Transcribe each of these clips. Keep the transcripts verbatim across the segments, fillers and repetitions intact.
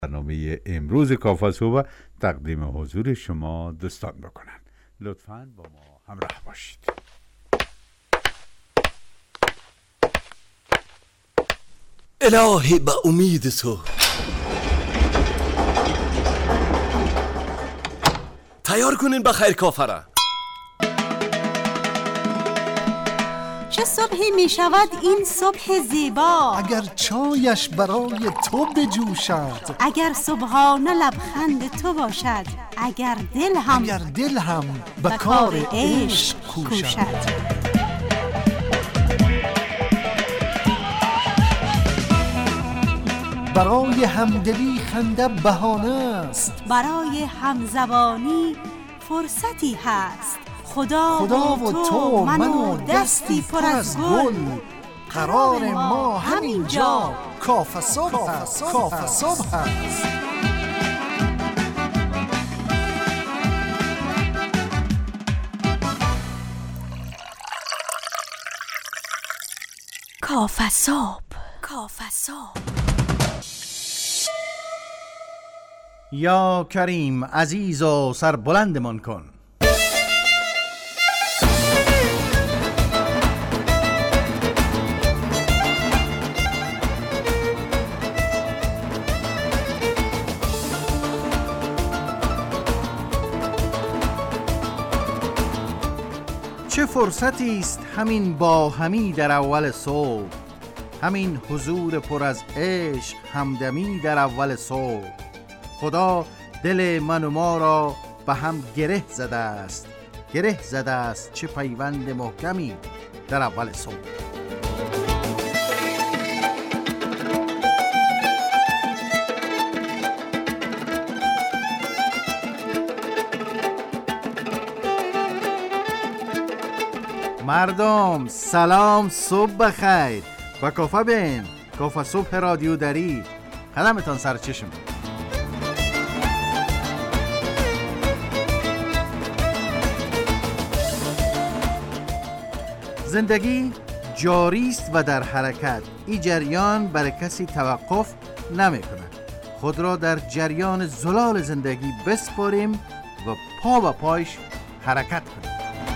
برنامه امروز کافه صبح تقدیم حضور شما دوستان بکنم. لطفاً با ما همراه باشید. الهی به امید تو تیار کنین بخیر کافره. چه صبحی می شود این صبح زیبا، اگر چایش برای تو بجوشد، اگر صبحانه لبخند تو باشد، اگر دل هم اگر دل هم به کار عشق کوشد. برای همدلی خنده بهانه است، برای همزبانی فرصتی هست. خدا, خدا و تو من و دستی پر از گل، قرار ما همین جا کافه صبح است. کافه صبح است. کافه صبح، کافه صبح. یا کریم عزیز و سربلندمان کن. چه فرصتی است همین با همی در اول صبح، همین حضور پر از عشق همدمی در اول صبح. خدا دل من و ما را به هم گره زده است، گره زده است چه پیوند محکمی در اول صبح. مردم سلام، صبح بخیر. با کافه بین، کافه صبح رادیو دری، قدمتان سر چشم. زندگی جاری است و در حرکت. این جریان برای کسی توقف نمی کند. خود را در جریان زلال زندگی بسپاریم و پا به پایش حرکت کنیم.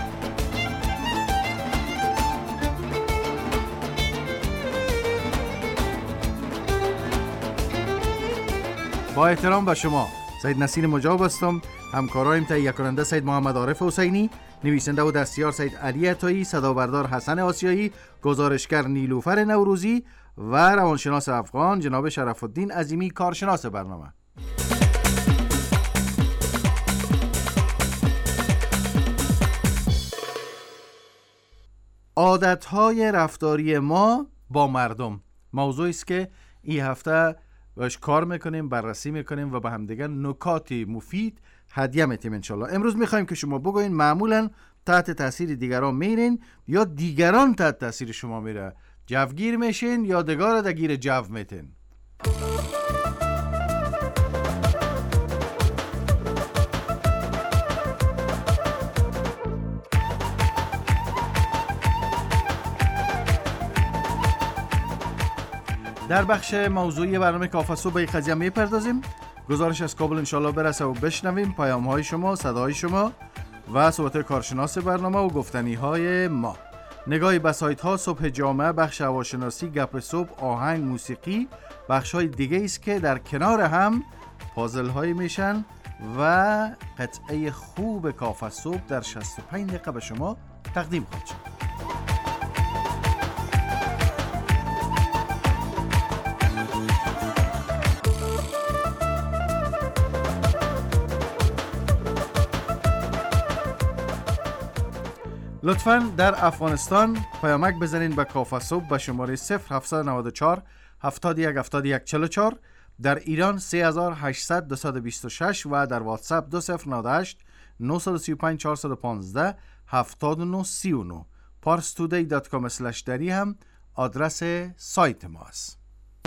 با احترام به شما، سید نصیر مجاب هستم. همکارایم تهیه کننده سید محمد عارف حسینی، نویسنده و دستیار سید علی عطایی، صدابردار حسن آسیایی، گزارشگر نیلوفر نوروزی و روانشناس افغان جناب شرف الدین عظیمی، کارشناس برنامه. عادت‌های رفتاری ما با مردم موضوعی است که این هفته باش کار میکنیم، بررسی میکنیم و به هم دیگه نکاتی مفید هدیه میتیم انشالله. امروز میخوایم که شما بگوین معمولا تحت تاثیر دیگران میرین یا دیگران تحت تاثیر شما میره؟ جوگیر میشین یا دگار دگیر جو میتین؟ در بخش موضوعی برنامه کافه صبح به قضیه میپردازیم. گزارش از کابل انشالله برسه و بشنویم پیام های شما، صدای شما و صحبت کارشناس برنامه و گفتنی های ما. نگاهی به سایت ها، صبح جامعه، بخش هواشناسی، گپ صبح، آهنگ، موسیقی، بخش های دیگه است که در کنار هم پازل های میشن و قطعه خوب کافه صبح در شصت و پنج دقیقه به شما تقدیم خواهد شد. لطفاً در افغانستان پیامک بزنین به کافه صبح به شماره صفر هفت نه چهار هفتاد و یک هفتاد و یک چهل و چهار، در ایران سه هزار و هشتصد دویست و بیست و شش و در واتساپ دو صفر نه هشت نه سه پنج چهار یک پنج هفتاد و نه سی و نه. پارس تودی دات کام اسلش دری هم آدرس سایت ماست.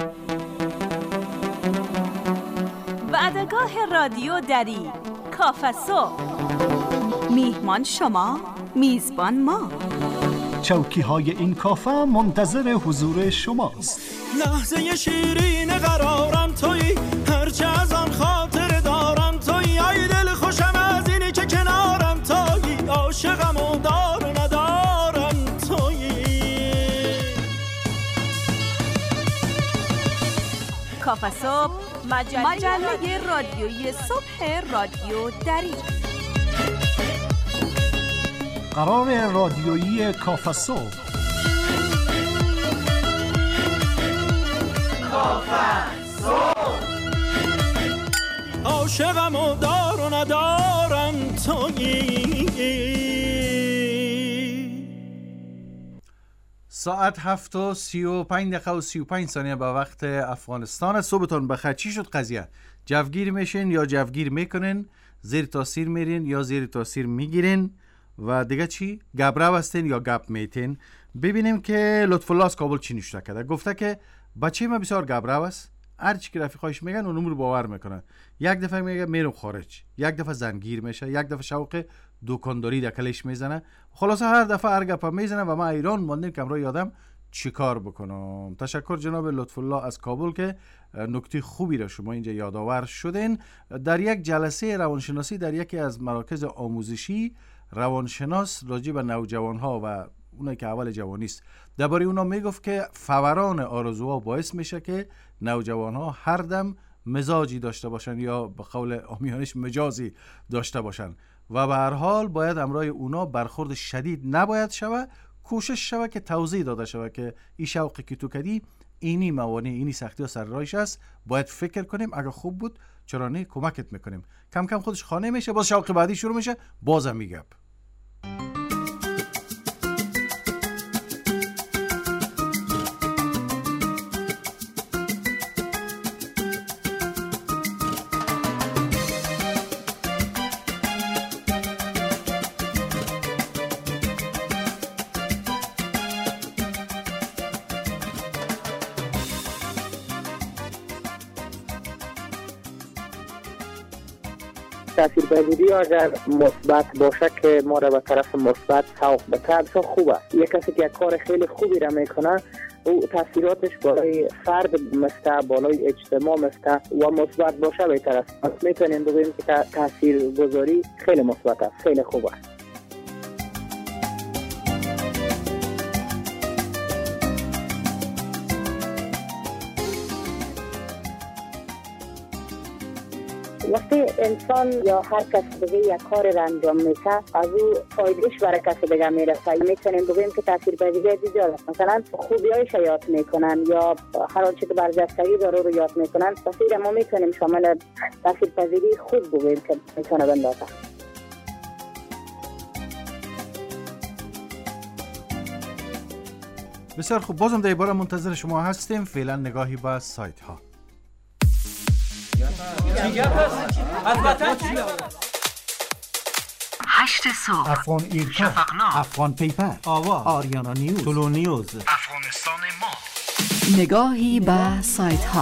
وعدگاه رادیو دری، کافه صبح. میهمان شما، میزبان ما. چوکی های این کافه منتظر حضور شماست. لحظه شیرین قرارم تویی، هر هرچه از آن خاطر دارم تویی، ای دل خوشم از اینی که کنارم تویی، عاشقم و دار و ندارم تویی. کافه صبح، مجله, مجله رادیویی صبح رادیو دری. قرار رادیویی کافه صبح. کافه صبح، عاشقم و دار و ندارم تویی. ساعت هفت و سی و پنج دقیقه و سی و پنج ثانیه به وقت افغانستان. صبحتون بخیر. چی شد قضیه؟ جوگیر میشین یا جوگیر میکنین؟ زیر تاثیر میرین یا زیر تاثیر میگیرین؟ و دیگه چی؟ گبره هستین یا گپ میتین؟ ببینیم که لطف الله از کابل چی نوشته کرده. گفته که بچه ما بسیار گبره است، هر چی که رفیقایش میگن اون رو باور میکنه. یک دفعه میگه میرم خارج، یک دفعه زنگیر میشه، یک دفعه شوق دکانداری دکلش میزنه. خلاصه هر دفعه هر گپ میزنه و ما ایران ماندیم که امروز یادم چیکار بکنم. تشکر جناب لطف الله از کابل که نکته خوبی را شما اینجا یادآور شدین. در یک جلسه روانشناسی در یکی از مراکز آموزشی، روانشناس راجع به نوجوانها و اونایی که اول جوانی است درباره اونا میگفت که فوران آرزوها باعث میشه که نوجوانها هر دم مزاجی داشته باشن یا به قول عامیانش مجازی داشته باشن و به هر حال باید امرای اونا برخورد شدید نباید شوه. کوشش شوه که توضیح داده شوه که این شوقی که تو کردی اینی موانع اینی سختی ها سر راهش است، باید فکر کنیم، اگه خوب بود چرا نه کمکت میکنیم. کم کم خودش خانه میشه، باز شوق بعدی شروع میشه، بازم میگم. تاثیرپذیری اگر مثبت باشه که ما را به طرف مثبت سوق بده بسیار خوبه. یک کسی که یک کار خیلی خوبی را میکنه او تاثیراتش بالای فرد مثل بالای اجتماع مثل و مثبت باشه بهتر است. میتونیم بگوییم که تاثیرگذاری خیلی مثبت است، خیلی خوبه. وقتی انسان یا هر کس دیگه یک کار را انجام میشه از او فایدهش برای کسی دیگه میرسه. میتونیم بگوییم که تاثیرپذیری زیاد است. مثلا خوبیایش یاد میکنن یا هر آنچه که برجستگی داره رو یاد میکنن. تاثیر ما میتونیم شامل تاثیرپذیری خوب بگوییم که میتونه بندازه. بسیار خوب، بازم در بار منتظر شما هستیم. فعلا نگاهی به سایت ها. هشت صبح، افغان ایرکا، شفقنامه، افغان پیپر، آواز، آریانا نیوز، طلو نیوز، افغانستان ما. نگاهی به سایت ها.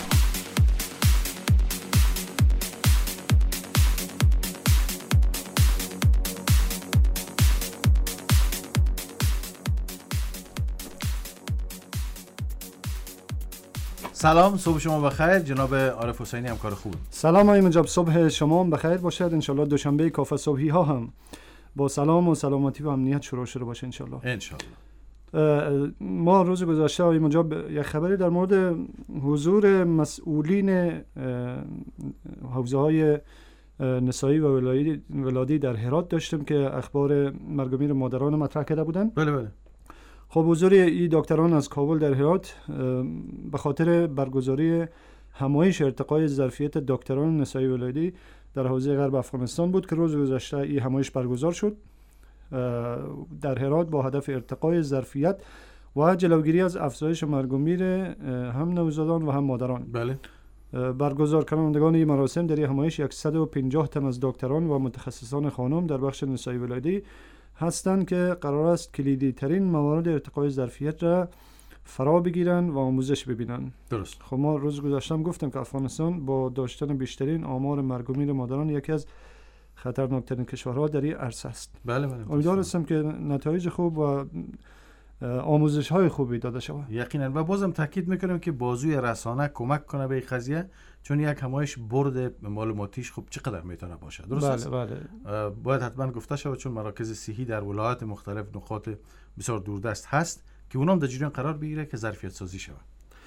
سلام، صبح شما بخیر. جناب عارف حسینی همکار خوب. سلام آقای مجاب، صبح شما بخیر باشد. انشالله دوشنبه کافه صبحی ها هم با سلام و سلامتی و امنیت شروع شده باشه انشالله. انشالله. ما روز گذشته آقای مجاب یک خبری در مورد حضور مسئولین حوزه های نسایی و ولادی در هرات داشتیم که اخبار مرگ و میر مادران مطرح کرده بودن. بله بله. خب حضور این دکتران از کابل در هرات به خاطر برگزاری همایش ارتقای ظرفیت دکتران نسایی ولادی در حوزه غرب افغانستان بود که روز گذشته این همایش برگزار شد در هرات با هدف ارتقای ظرفیت و جلوگیری از افزایش مرگ و میر هم نوزادان و هم مادران. بله. برگزار کنندگان این مراسم در این همایش صد و پنجاه تن از دکتران و متخصصان خانم در بخش نسایی ولادی هستند که قرار است کلیدی ترین موارد ارتقای ظرفیت را فرا بگیرن و آموزش ببینن. درست. خب ما روز گذشتم گفتم که افغانستان با داشتن بیشترین آمار مرگ و میر مادران یکی از خطرناکترین کشورها در این عرصه است. بله بله. امیدوار هستم که نتایج خوب و آموزش های خوبی داده شود. یقینا. و بازم تاکید میکنم که بازوی رسانه کمک کنه به این قضیه، چون یک همایش برد معلوماتیش خوب چقدر میتونه باشه. درست بله است؟ بله. باید حتما گفته شود، چون مراکز صحی در ولایات مختلف نقاط بسیار دوردست هست که اونام در جریان قرار بگیره که ظرفیت سازی شود.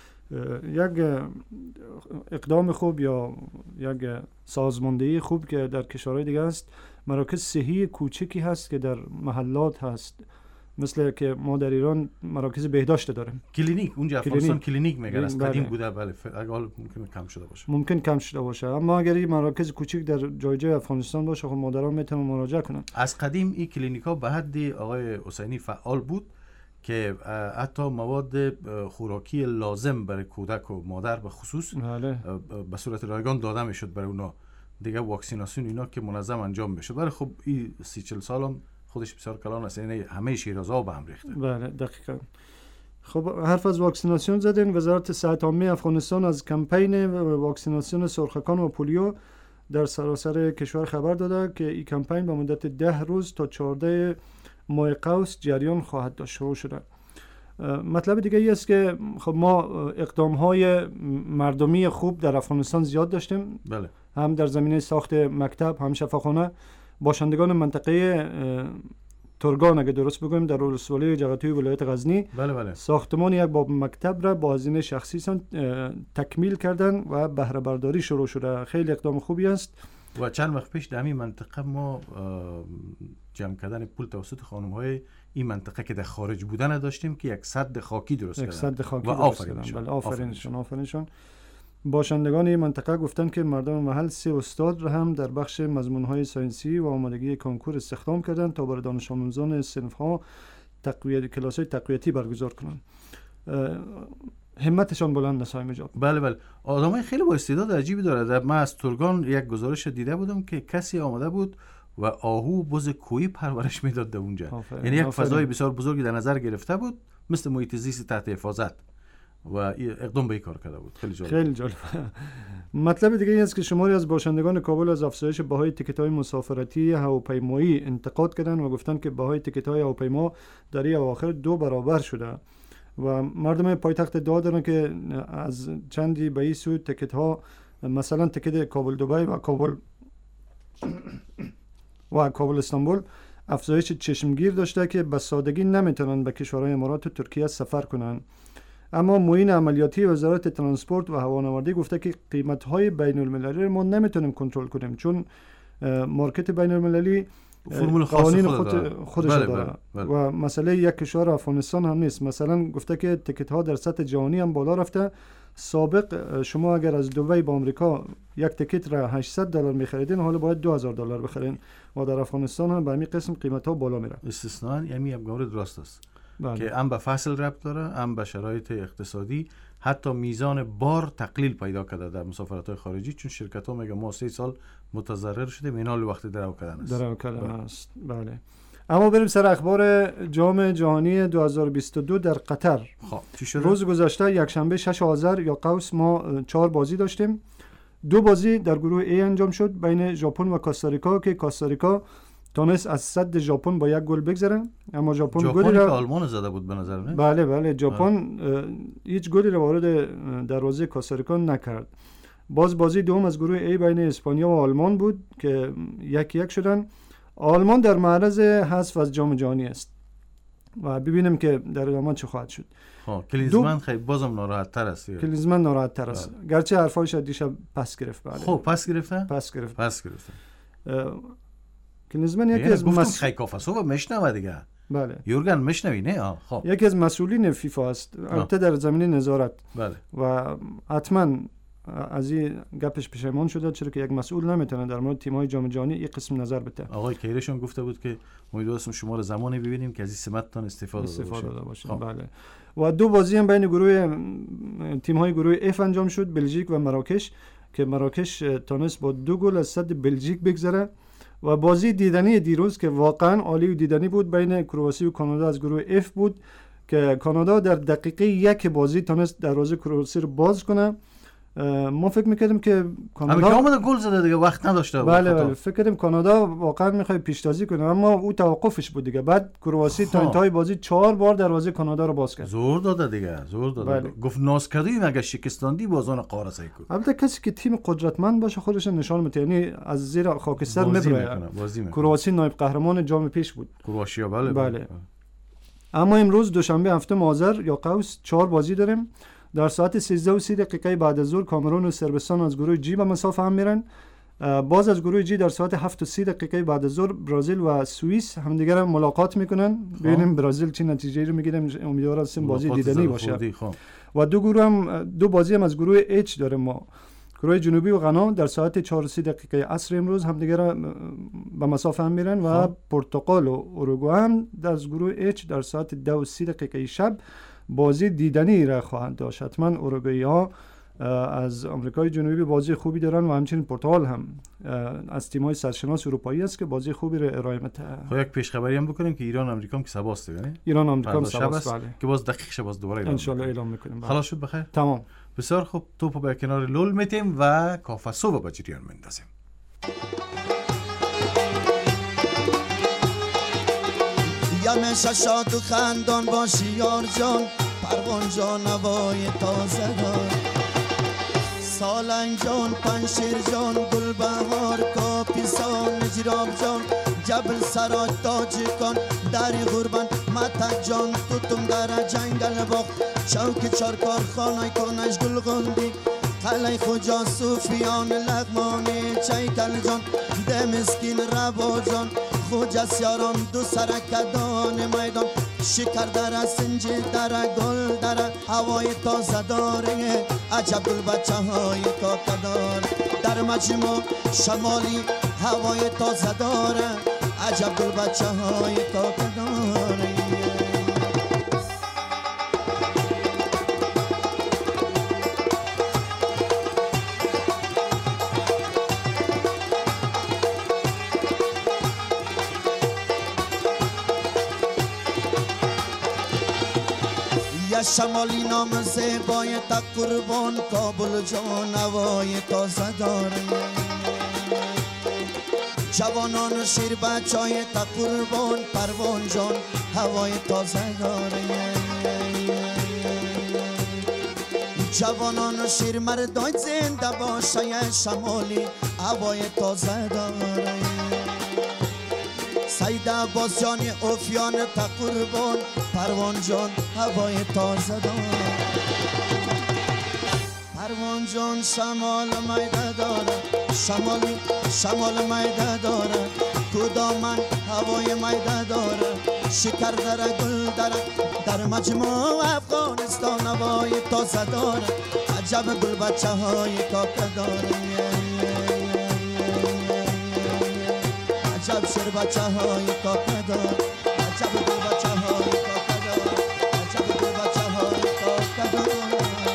یک اقدام خوب یا یک سازماندهی خوب که در کشورهای دیگه است، مراکز صحی کوچکی هست که در محلات هست، مثل که ما در ایران مراکز بهداشت داریم. کلینیک اونجا افغانستان کلینیک میگن، از قدیم بوده. بله اگه ممکن کم شده باشه، ممکن کم شده باشه، اما اگر این مراکز کوچک در جای جای افغانستان باشه خب مادران میتونن مراجعه کنن. از قدیم این کلینیکا به حد آقای حسینی فعال بود که حتی مواد خوراکی لازم برای کودک و مادر به خصوص بله. به صورت رایگان داده میشد برای اونا، دیگه واکسیناسیون اینا که منظم انجام میشد. ولی خب این سی چل سالم خودش بسیار کلان است، یعنی همه شیرازها به هم ریخته. بله دقیقاً. خب حرف از واکسیناسیون زدین. وزارت صحت عامه افغانستان از کمپین واکسیناسیون سرخکان و پولیو در سراسر کشور خبر داده که این کمپین به مدت ده روز تا چهارده ماه قوس جریان خواهد داشت. شروع شده. مطلب دیگه ای است که خب ما اقدام های مردمی خوب در افغانستان زیاد داشتیم. بله. هم در زمینه ساخت مکتب، هم شفاخانه. باشندگان منطقه ترگان اگه درست بگویم در ولسوالی جغتوی ولایت غزنی، بله بله، ساختمان یک باب مکتب را با هزینه شخصی تکمیل کردن و بهره برداری شروع شده. خیلی اقدام خوبی است. و چند وقت پیش در همین منطقه ما جمع کردن پول توسط خانم‌های این منطقه که در خارج بودن داشتیم که یک سد خاکی درست کردن. یک سد خاکی و درست کردن. بله آفرینشون آفرینشون. باشندگان این منطقه گفتند که مردم محل سه استاد را هم در بخش مضمون‌های ساینسی و آمادگی کنکور استخدام کردند تا برای دانش آموزان صنف‌ها تقویت کلاس‌های تقویتی برگزار کنند. همتشان بلند است های جان. بله بله، آدمای خیلی با استعداد عجیبی داره. من از ترگان یک گزارش دیده بودم که کسی آمده بود و آهو بز کوهی پرورش میداد در اونجا. آفرین. یعنی یک آفرین. فضای بسیار بزرگی در نظر گرفته بود، مثل محیط زیست تحت حفاظت، و اقدام به این کار کرده بود. خیلی جالب. خیلی جالب. مطلب دیگه این است که شماری از باشندگان کابل از افزایش بهای تیکت‌های مسافرتی هواپیمایی انتقاد کردند و گفتند که بهای تیکت‌های هواپیما در این اواخر دو برابر شده و مردم پایتخت ادعا دارند که از چندی به این سو تیکت‌ها، مثلا تیکت کابل دبی و کابل و کابل استانبول، افزایش چشمگیر داشته که به سادگی نمیتونن به کشورهای امارات و ترکیه سفر کنن. اما معین عملیاتی وزارت ترانسپورت و هوانوردی گفته که قیمت‌های بین‌المللی ما نمیتونیم کنترل کنیم، چون مارکت بین‌المللی فرمول قوانین خاص خود خودش بله داره. بله بله. و مسئله یک کشور افغانستان هم نیست. مثلا گفته که تیکت‌ها در سطح جهانی هم بالا رفته. سابق شما اگر از دبی به آمریکا یک تیکت را هشتصد دلار می‌خریدین، حالا باید دو هزار دلار بخرین و در افغانستان هم به همین قسم قیمت‌ها بالا میره. استثناء یعنی یک مورد درست است. بله. که هم به فصل ربط داره، هم به شرایط اقتصادی، حتی میزان بار تقلیل پیدا کرده در مسافرت‌های خارجی، چون شرکت‌ها میگه ما سه سال متضرر شدیم، اینا وقت درو کردن است. درو کردن است. بله. اما بریم سر اخبار جام جهانی دو هزار و بیست و دو در قطر. خب چی شده؟ روز گذشته یک شنبه شش آذر یا قوس ما چهار بازی داشتیم. دو بازی در گروه A انجام شد بین ژاپن و کاستاریکا که کاستاریکا تونست از صد ژاپن با یک گل بگذره، اما ژاپن گلی را آلمان زده بود به نظر من. بله بله، ژاپن هیچ گلی را وارد دروازه کاستاریکا نکرد. باز بازی دوم از گروه A بین اسپانیا و آلمان بود که یک یک شدن. آلمان در معرض حذف از جام جهانی است و ببینیم که در ادامه چه خواهد شد. ها کلینزمن خیلی بازم ناراحت تر است. کلینزمن ناراحت تر است، گرچه حرفایش دیشب پس گرفت. بله خب پس گرفته؟ پس گرفت. پس گرفته. کلینزمن یکی از مس... خیکافاسو میشنوه دیگه. بله. یورگن میشنوی نه؟ خب یکی از مسئولین فیفا است، البته در زمینه نظارت. بله. و حتما از این گپش پشیمان شده، چرا که یک مسئول نمیتونه در مورد تیم‌های جام جهانی این قسم نظر بده. آقای کیرشون گفته بود که امیدوارم شما رو زمانی ببینیم که از این سمتتان استفاده, استفاده داده باشید. باشید. بله. و دو بازی هم بین گروه تیم‌های گروه F انجام شد، بلژیک و مراکش، که مراکش تونست با دو گل از صد بلژیک بگذره. و بازی دیدنی دیروز که واقعا عالی و دیدنی بود بین کرواسی و کانادا از گروه F بود که کانادا در دقیقه یک بازی تونست دروازه کرواسی رو باز کنه ما فکر میکردیم که کانادا اما که گل زده دیگه وقت نداشته. بله بله فکر کردیم کانادا واقعا میخواد پیشتازی کنه، اما او توقفش بود دیگه. بعد کرواسی تا انتهای بازی چهار بار دروازه کانادا رو باز کرد. زور داده دیگه، زور داده. بله. گفت ناسکدی مگه شکستاندی بازان قاره سای کو. البته کسی که تیم قدرتمند باشه خودش نشان میده، یعنی از زیر خاکستر میبره. کرواسی نایب قهرمان جام پیش بود. کرواتیا بله. بله. بله. اما امروز دوشنبه هفتم آذر یا قوس چهار بازی داریم. در ساعت سیزده و سی دقیقه بعد از ظهر کامرون و صربستان از گروه جی به مسافه هم میرن. باز از گروه جی در ساعت هفت و سی دقیقه بعد از ظهر برزیل و سوئیس همدیگر ملاقات میکنن. ببینیم برزیل چه نتیجه رو میگیره. امیدوار هستیم بازی دیدنی باشه. و دو گروه هم دو بازی هم از گروه اچ داریم ما. کره جنوبی و غنا در ساعت چهار و سی دقیقه عصر امروز همدیگر به مسافه هم میرن و پرتغال و اوروگوئه هم در گروه اچ در ساعت دو و سی دقیقه شب بازی دیدنی را خواهند داشت. حتما اوروگوئه ها از آمریکای جنوبی بازی خوبی دارن و همچنین پرتغال هم از تیم‌های سرشناس اروپایی است که بازی خوبی را ارائه میده. خب یک پیشخبری هم بکنیم که ایران آمریکا هم که سباست دیگه. ایران آمریکا هم سباست بله. که باز دقیق شه باز دوباره اعلام ان شاء الله اعلام میکنیم. خلاص شد بخیر. تمام. بسیار خوب توپو به کنار لول میتیم و کافسو به جریان میندازیم. همیشه شاد و خندان باشی یار جان، پروان جان نوای تازه دار، سالنگ جان، پنشیر جان، گل بهار، کاپیسان، نجراب جان، جبل سراج تاجکان، دری غربان، متک جان، توتم در جنگل باغ، چوک چارکار خانه کنش گل غندی، قلعه خوجا صوفیان لغمانی، چیکل جان، ده مسکین ربا جان، خوجا سیاران دو سرکدان میدان، شکر در سنجی در گل در هوای تازه داره، عجب گل بچه های کاکدار، در مجموع شمالی هوای تازه داره، عجب گل بچه های کاکداره. شمالی نام زیبای تا قربان، کابل جان هوای تازه داره، جوانان شیر بچای تا قربان، پروان جان هوای تازه داره، جوانان شیر مردای زنده باشه، شمالی هوای تازه داره، سید عباس جانی اوفیان تا قربان، پروان جان هوای تازه داره، پروان جان شمال میده داره، شمالی شمال میده داره، کدامن هوای میده داره، شکر داره گل داره، در مجموع افغانستان هوای تازه داره، عجب گل بچه های کاکه داره، عجب شیر بچه های کاکه داره، عجب گل بچه های کاکه داره، عجب گل بچه های کاکه داره.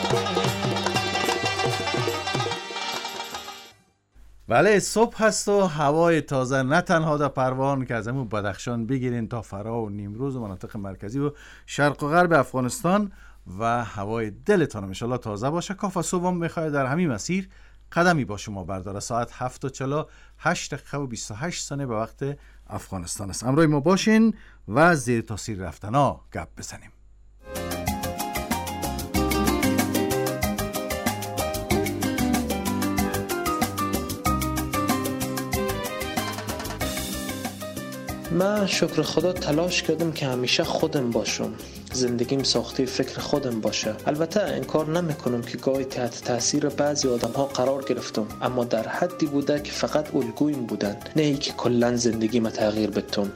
بله صبح هست و هوای تازه، نه تنها در پروان که از همون بدخشان بگیرین تا فرا و نیمروز و مناطق مرکزی و شرق و غرب افغانستان و هوای دلتان ان شاء الله تازه باشه. کاف صبح هم میخواد در همین مسیر قدمی با شما برداره. ساعت هفت و چهل و هشت دقیقه و بیست و هشت ثانیه به وقت افغانستان است. همراه ما باشین و زیر تاثیر رفتنا گپ بزنیم. من شکر خدا تلاش کردم که همیشه خودم باشم، زندگیم ساخته فکر خودم باشه. البته انکار نمیکنم که گاهی تحت تاثیر بعضی آدم ها قرار گرفتم، اما در حدی بوده که فقط الگویم بودن، نه ای که کلن زندگیم تغییر بدم.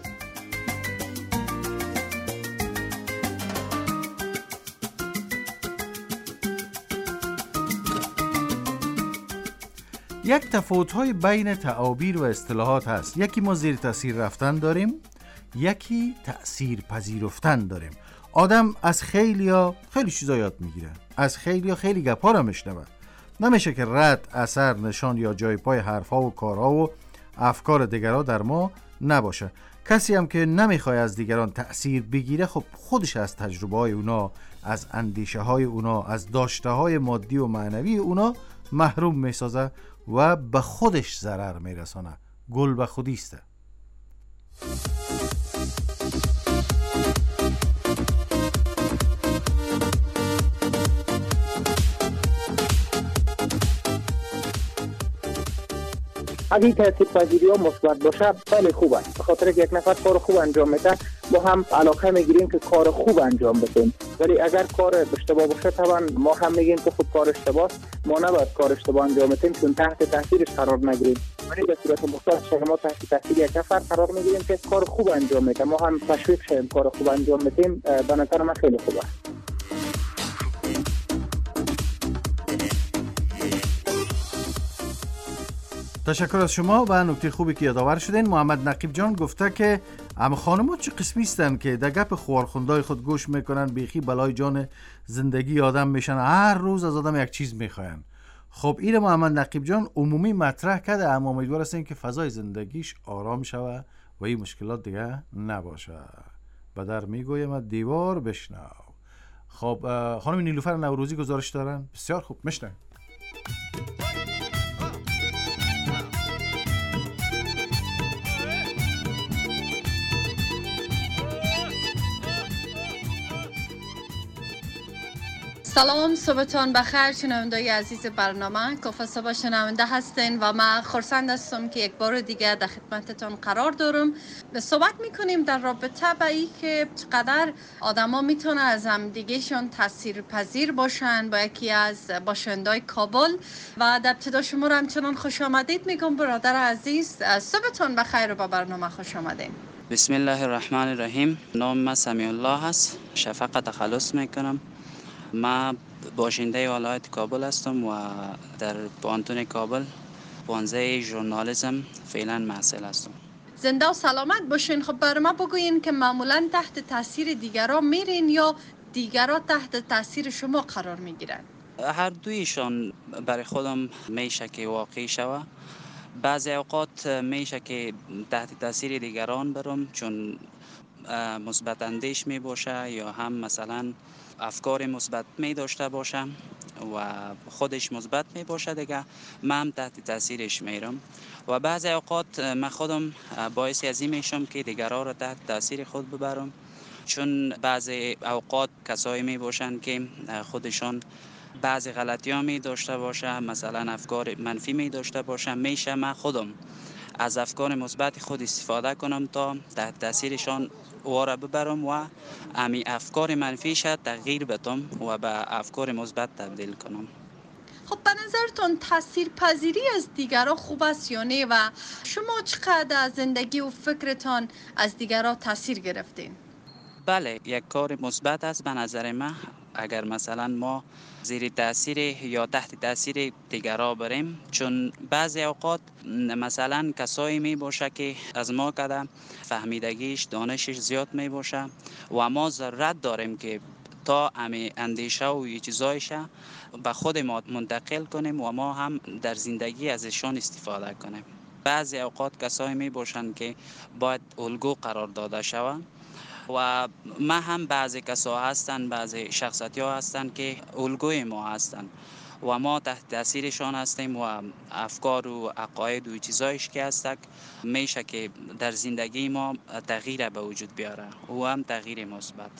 یک تفاوت‌های بین تعابیر و اصطلاحات هست. یکی ما زیر تاثیر رفتن داریم، یکی تأثیر پذیرفتن داریم. آدم از خیلیا خیلی چیزا یاد میگیره، از خیلیا خیلی گپا رو میشنوه. نمیشه که رد، اثر، نشان یا جای پای حرفها و کارها و افکار دیگرها در ما نباشه. کسی هم که نمیخواد از دیگران تأثیر بگیره، خب خودش از تجربه های اونا، از اندیشه های اونا، از داشته های مادی و معنوی اونا محروم میسازه و به خودش ضرر میرسانه. گل به خودیسته. اگه این تأثیر پذیری ها مثبت باشه خیلی خوب است، به خاطر که یک نفر کار خوب انجام میده ما هم علاقه میگیریم که کار خوب انجام بدیم. ولی اگر کار اشتباه باشه طبعا ما هم میگیم که خود کار اشتباه است، ما نباید کار اشتباه انجام بدیم چون تحت تاثیرش قرار نگیریم. ولی به صورت مثبت ما تحت تاثیر یک نفر قرار میگیریم که کار خوب انجام میده، ما هم تشویق شیم کار خوب انجام بدیم. به نظر من خیلی خوب است. تشکر از شما و نکته خوبی که یادآور شدین. محمد نقیب جان گفته که ام خانم‌ها چه قسمی هستن که در گپ خوارخوندای خود گوش میکنن، بیخی بلای جان زندگی آدم میشن، هر روز از آدم یک چیز میخواین. خب این محمد نقیب جان عمومی مطرح کرده، اما امیدوار هستیم که فضای زندگیش آرام شوه و این مشکلات دیگه نباشه. به در میگویم دیوار بشنو. خب خانم نیلوفر نوروزی گزارش دارن، بسیار خوب میشنویم. سلام، صبحتان بخیر شنوندگان عزیز برنامه کافه صبح شنونده هستین و من خرسند هستم که یک بار دیگه در خدمتتان قرار دارم. صحبت میکنیم در رابطه با این که چقدر آدما میتونن از هم دیگهشون تاثیر پذیر باشن. با یکی از باشندای کابل و در ابتدا شما رو همچنان خوش آمدید میگم برادر عزیز. صبحتان بخیر و با برنامه خوش آمدین. بسم الله الرحمن الرحیم. نام من سمیع الله هست، شفق تخلص میکنم. من باشنده ولایت کابل هستم و در پانتون کابل پانزه ژورنالیسم فعلا محصل هستم. زنده و سلامت باشین. خب برای ما بگوین که معمولا تحت تاثیر دیگران میرین یا دیگران تحت تاثیر شما قرار میگیرن؟ هر دویشان برای خودم میشه که واقعی شوه. بعضی اوقات میشه که تحت تاثیر دیگران برم چون مثبت اندیش می باشه یا هم مثلا افکار مثبت می داشته باشه و خودش مثبت می باشه دیگه من هم تحت تاثیرش میرم. و بعضی اوقات من خودم باعث از این میشم که دیگران را تحت تاثیر خود ببرم، چون بعضی اوقات کسایی می باشن که خودشان بعضی غلطی ها می داشته باشه، مثلا افکار منفی می داشته باشه. میشه من خودم از افکار مثبت خود استفاده کنم تا تحت تاثیرشان واره ببرم و امی افکار منفیش تغییر بدم و به افکار مثبت تبدیل کنم. خب به نظرتون تاثیر پذیری از دیگران خوب است یا نه و شما چقدر از زندگی و فکرتان از دیگران تاثیر گرفتین؟ بله، یک کار مثبت است به نظر من. اگر مثلا ما زیر تاثیر یا تحت تاثیر دیگران بریم، چون بعضی اوقات مثلا کسایی می باشه که از ما کده فهمیدگیش دانشش زیاد می باشه و ما ضرورت داریم که تا امی اندیشه و یه چیزایش به خود ما منتقل کنیم و ما هم در زندگی ازشان استفاده کنیم. بعضی اوقات کسایی می باشن که باید الگو قرار داده شود و ما هم بعضی کسا هستن، بعضی شخصیتی ها هستن که الگوی ما هستن و ما تحت تاثیرشان هستیم و افکار و عقاید و چیزایش که هستک میشه که در زندگی ما تغییر به وجود بیاره و هم تغییر مثبت.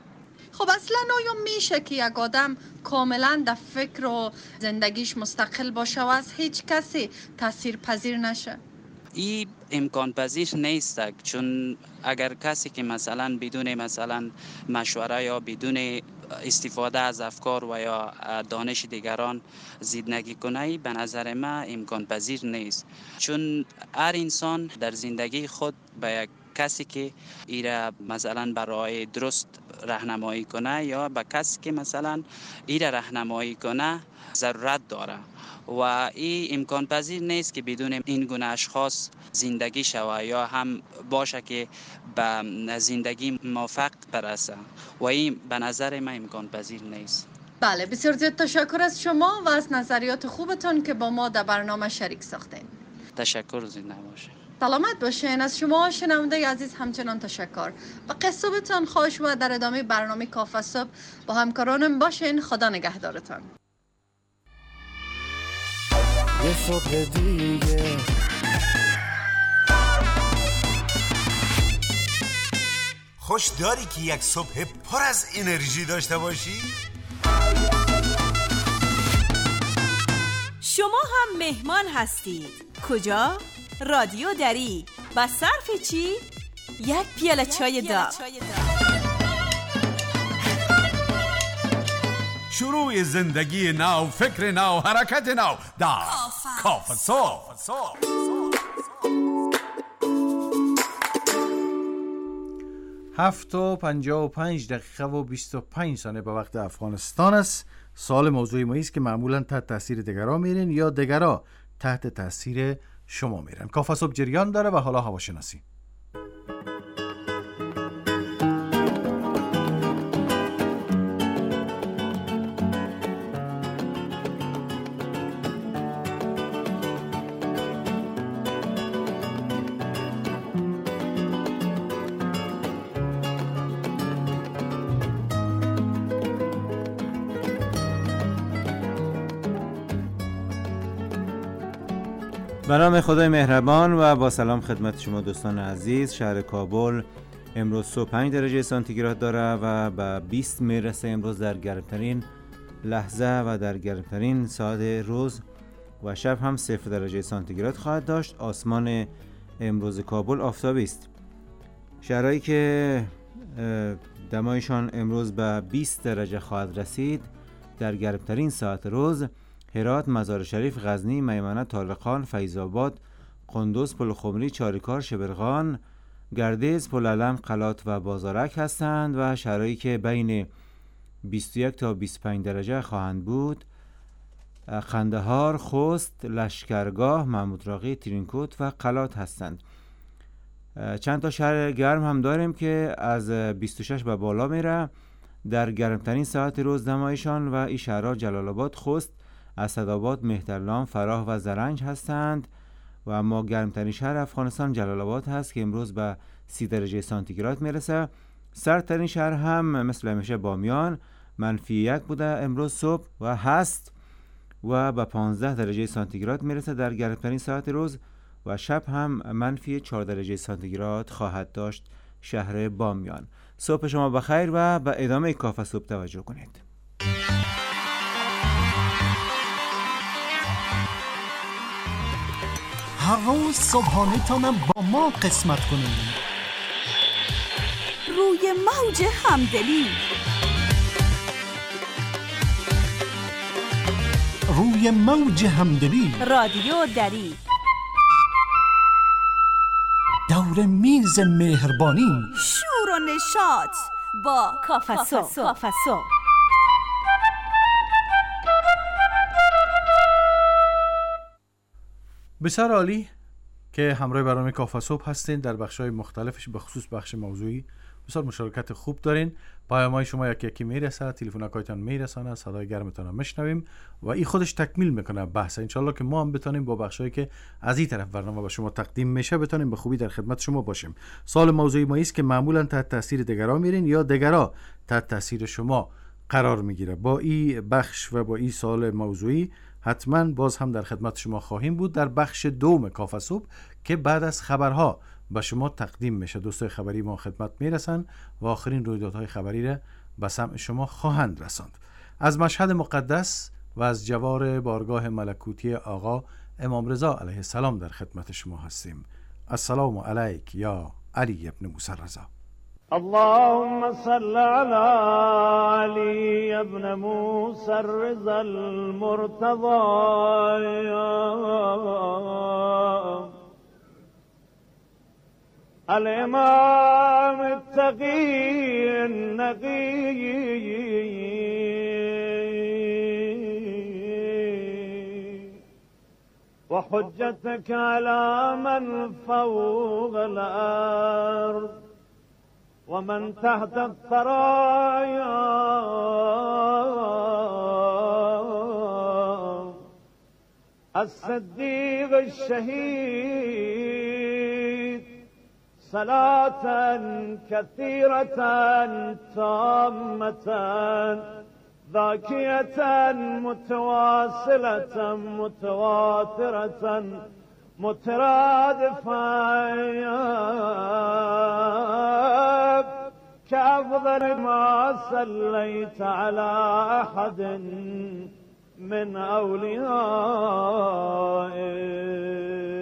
خب اصلا آیا میشه که یک آدم کاملا در فکر و زندگیش مستقل باشه و از هیچ کسی تاثیر پذیر نشه؟ این امکان پذیر نیست، چون اگر کسی که مثلا بدون مثلا مشوره یا بدون استفاده از افکار و یا دانش دیگران زندگی کنه، به نظر من امکان پذیر نیست. چون هر انسان در زندگی خود به یک کسی که ایره مثلا برای درست راهنمایی کنه یا به کسی که مثلا ایره راهنمایی کنه ضرورت داره و این امکان پذیر نیست که بدون این گونه اشخاص زندگی شوه یا هم باشه که به زندگی موفق برسه و این به نظر من امکان پذیر نیست. بله، بسیار زیاد تشکر از شما و از نظریات خوبتون که با ما در برنامه شریک ساختین. تشکر، زنده باشه. سلامت باشین. از شما شنونده عزیز همچنان تشکر. با قصبتان خوش و در ادامه برنامه کافه صبح با همکارانم باشین. خدا نگهدارتان. یه صبح دیگه خوش داری که یک صبح پر از انرژی داشته باشی؟ شما هم مهمان هستید. کجا؟ رادیو دری. با صرف چی؟ یک پیاله چای داغ. شروع زندگی نو، فکر نو، حرکت نو در کافه صبح. هفت و پنجاه و پنج دقیقه و بیست و پنج ثانیه به وقت افغانستان است. سوال موضوعی ما است که معمولا تحت تاثیر دیگران میرین یا دیگران تحت تاثیر شما میرن. کافه صبح جریان داره و حالا هواشناسی. به نام خدای مهربان و با سلام خدمت شما دوستان عزیز. شهر کابل امروز صبح پنج درجه سانتیگراد داره و به بیست میرسه. امروز در گرمترین لحظه و در گرمترین ساعت روز و شب هم صفر درجه سانتیگراد خواهد داشت. آسمان امروز کابل آفتابی است. شهرهایی که دمایشان امروز به بیست درجه خواهد رسید در گرمترین ساعت روز: هرات، مزار شریف، غزنی، میمنه، طالقان، فیض آباد، قندوز، پلخمری، چاریکار، شبرغان، گردیز، پلعلم، قلات و بازارک هستند و شهرهایی که بین بیست و یک تا بیست و پنج درجه خواهند بود: قندهار، خوست، لشکرگاه، محمود راقی، ترینکوت و قلات هستند. چند تا شهر گرم هم داریم که از بیست و شش به بالا میره در گرمترین ساعت روز دمایشان و این شهرها جلال آباد، خوست، اسدآباد، مهترلام، فراه و زرنج هستند. و اما گرمترین شهر افغانستان جلال آباد هست که امروز به سی درجه سانتیگراد میرسه. سردترین شهر هم مثل همیشه بامیان، منفی یک بوده امروز صبح و هست و به پانزده درجه سانتیگراد میرسه در گرمترین ساعت روز و شب هم منفی چهار درجه سانتیگراد خواهد داشت شهر بامیان. صبح شما بخیر و به ادامه کافه صبح توجه کنید. هر روز صبحانه تانم با ما قسمت کنید. روی موج همدلی. روی موج همدلی. رادیو دری. دور میز مهربانی. شور و نشاط با کافه صبح. بسیار عالی که همراه برنامه کافه صبح هستین در بخش‌های مختلفش، به خصوص بخش موضوعی بسیار مشارکت خوب دارین. پیام‌های شما یکی یکی میرسه، تلفن‌هایتان میرسانه، صدای گرمتان هم میشنویم و این خودش تکمیل میکنه بحث. ان شاءالله که ما هم بتونیم با بخشایی که از این طرف برنامه به شما تقدیم میشه بتونیم به خوبی در خدمت شما باشیم. سوال موضوعی ما است که معمولا تحت تاثیر دیگران میرین یا دیگران تحت تاثیر شما قرار میگیره. با این بخش و با این سوال موضوعی حتما باز هم در خدمت شما خواهیم بود در بخش دوم کافه صبح که بعد از خبرها به شما تقدیم میشه. دوستای خبری ما خدمت میرسن و آخرین رویدادهای خبری را به سمع شما خواهند رساند. از مشهد مقدس و از جوار بارگاه ملکوتی آقا امام رضا علیه السلام در خدمت شما هستیم. السلام علیک یا علی ابن موسی رضا. اللهم صل على علي ابن موسى الرضا المرتضى الإمام التقي النقي وحجتك على من فوق الأرض ومن تحت الثرايا الصديق الشهيد صلاة كثيرة تامة ذاكية متواصلة متواترة مترادفة كأفضل ما صليت على أحد من أوليائك.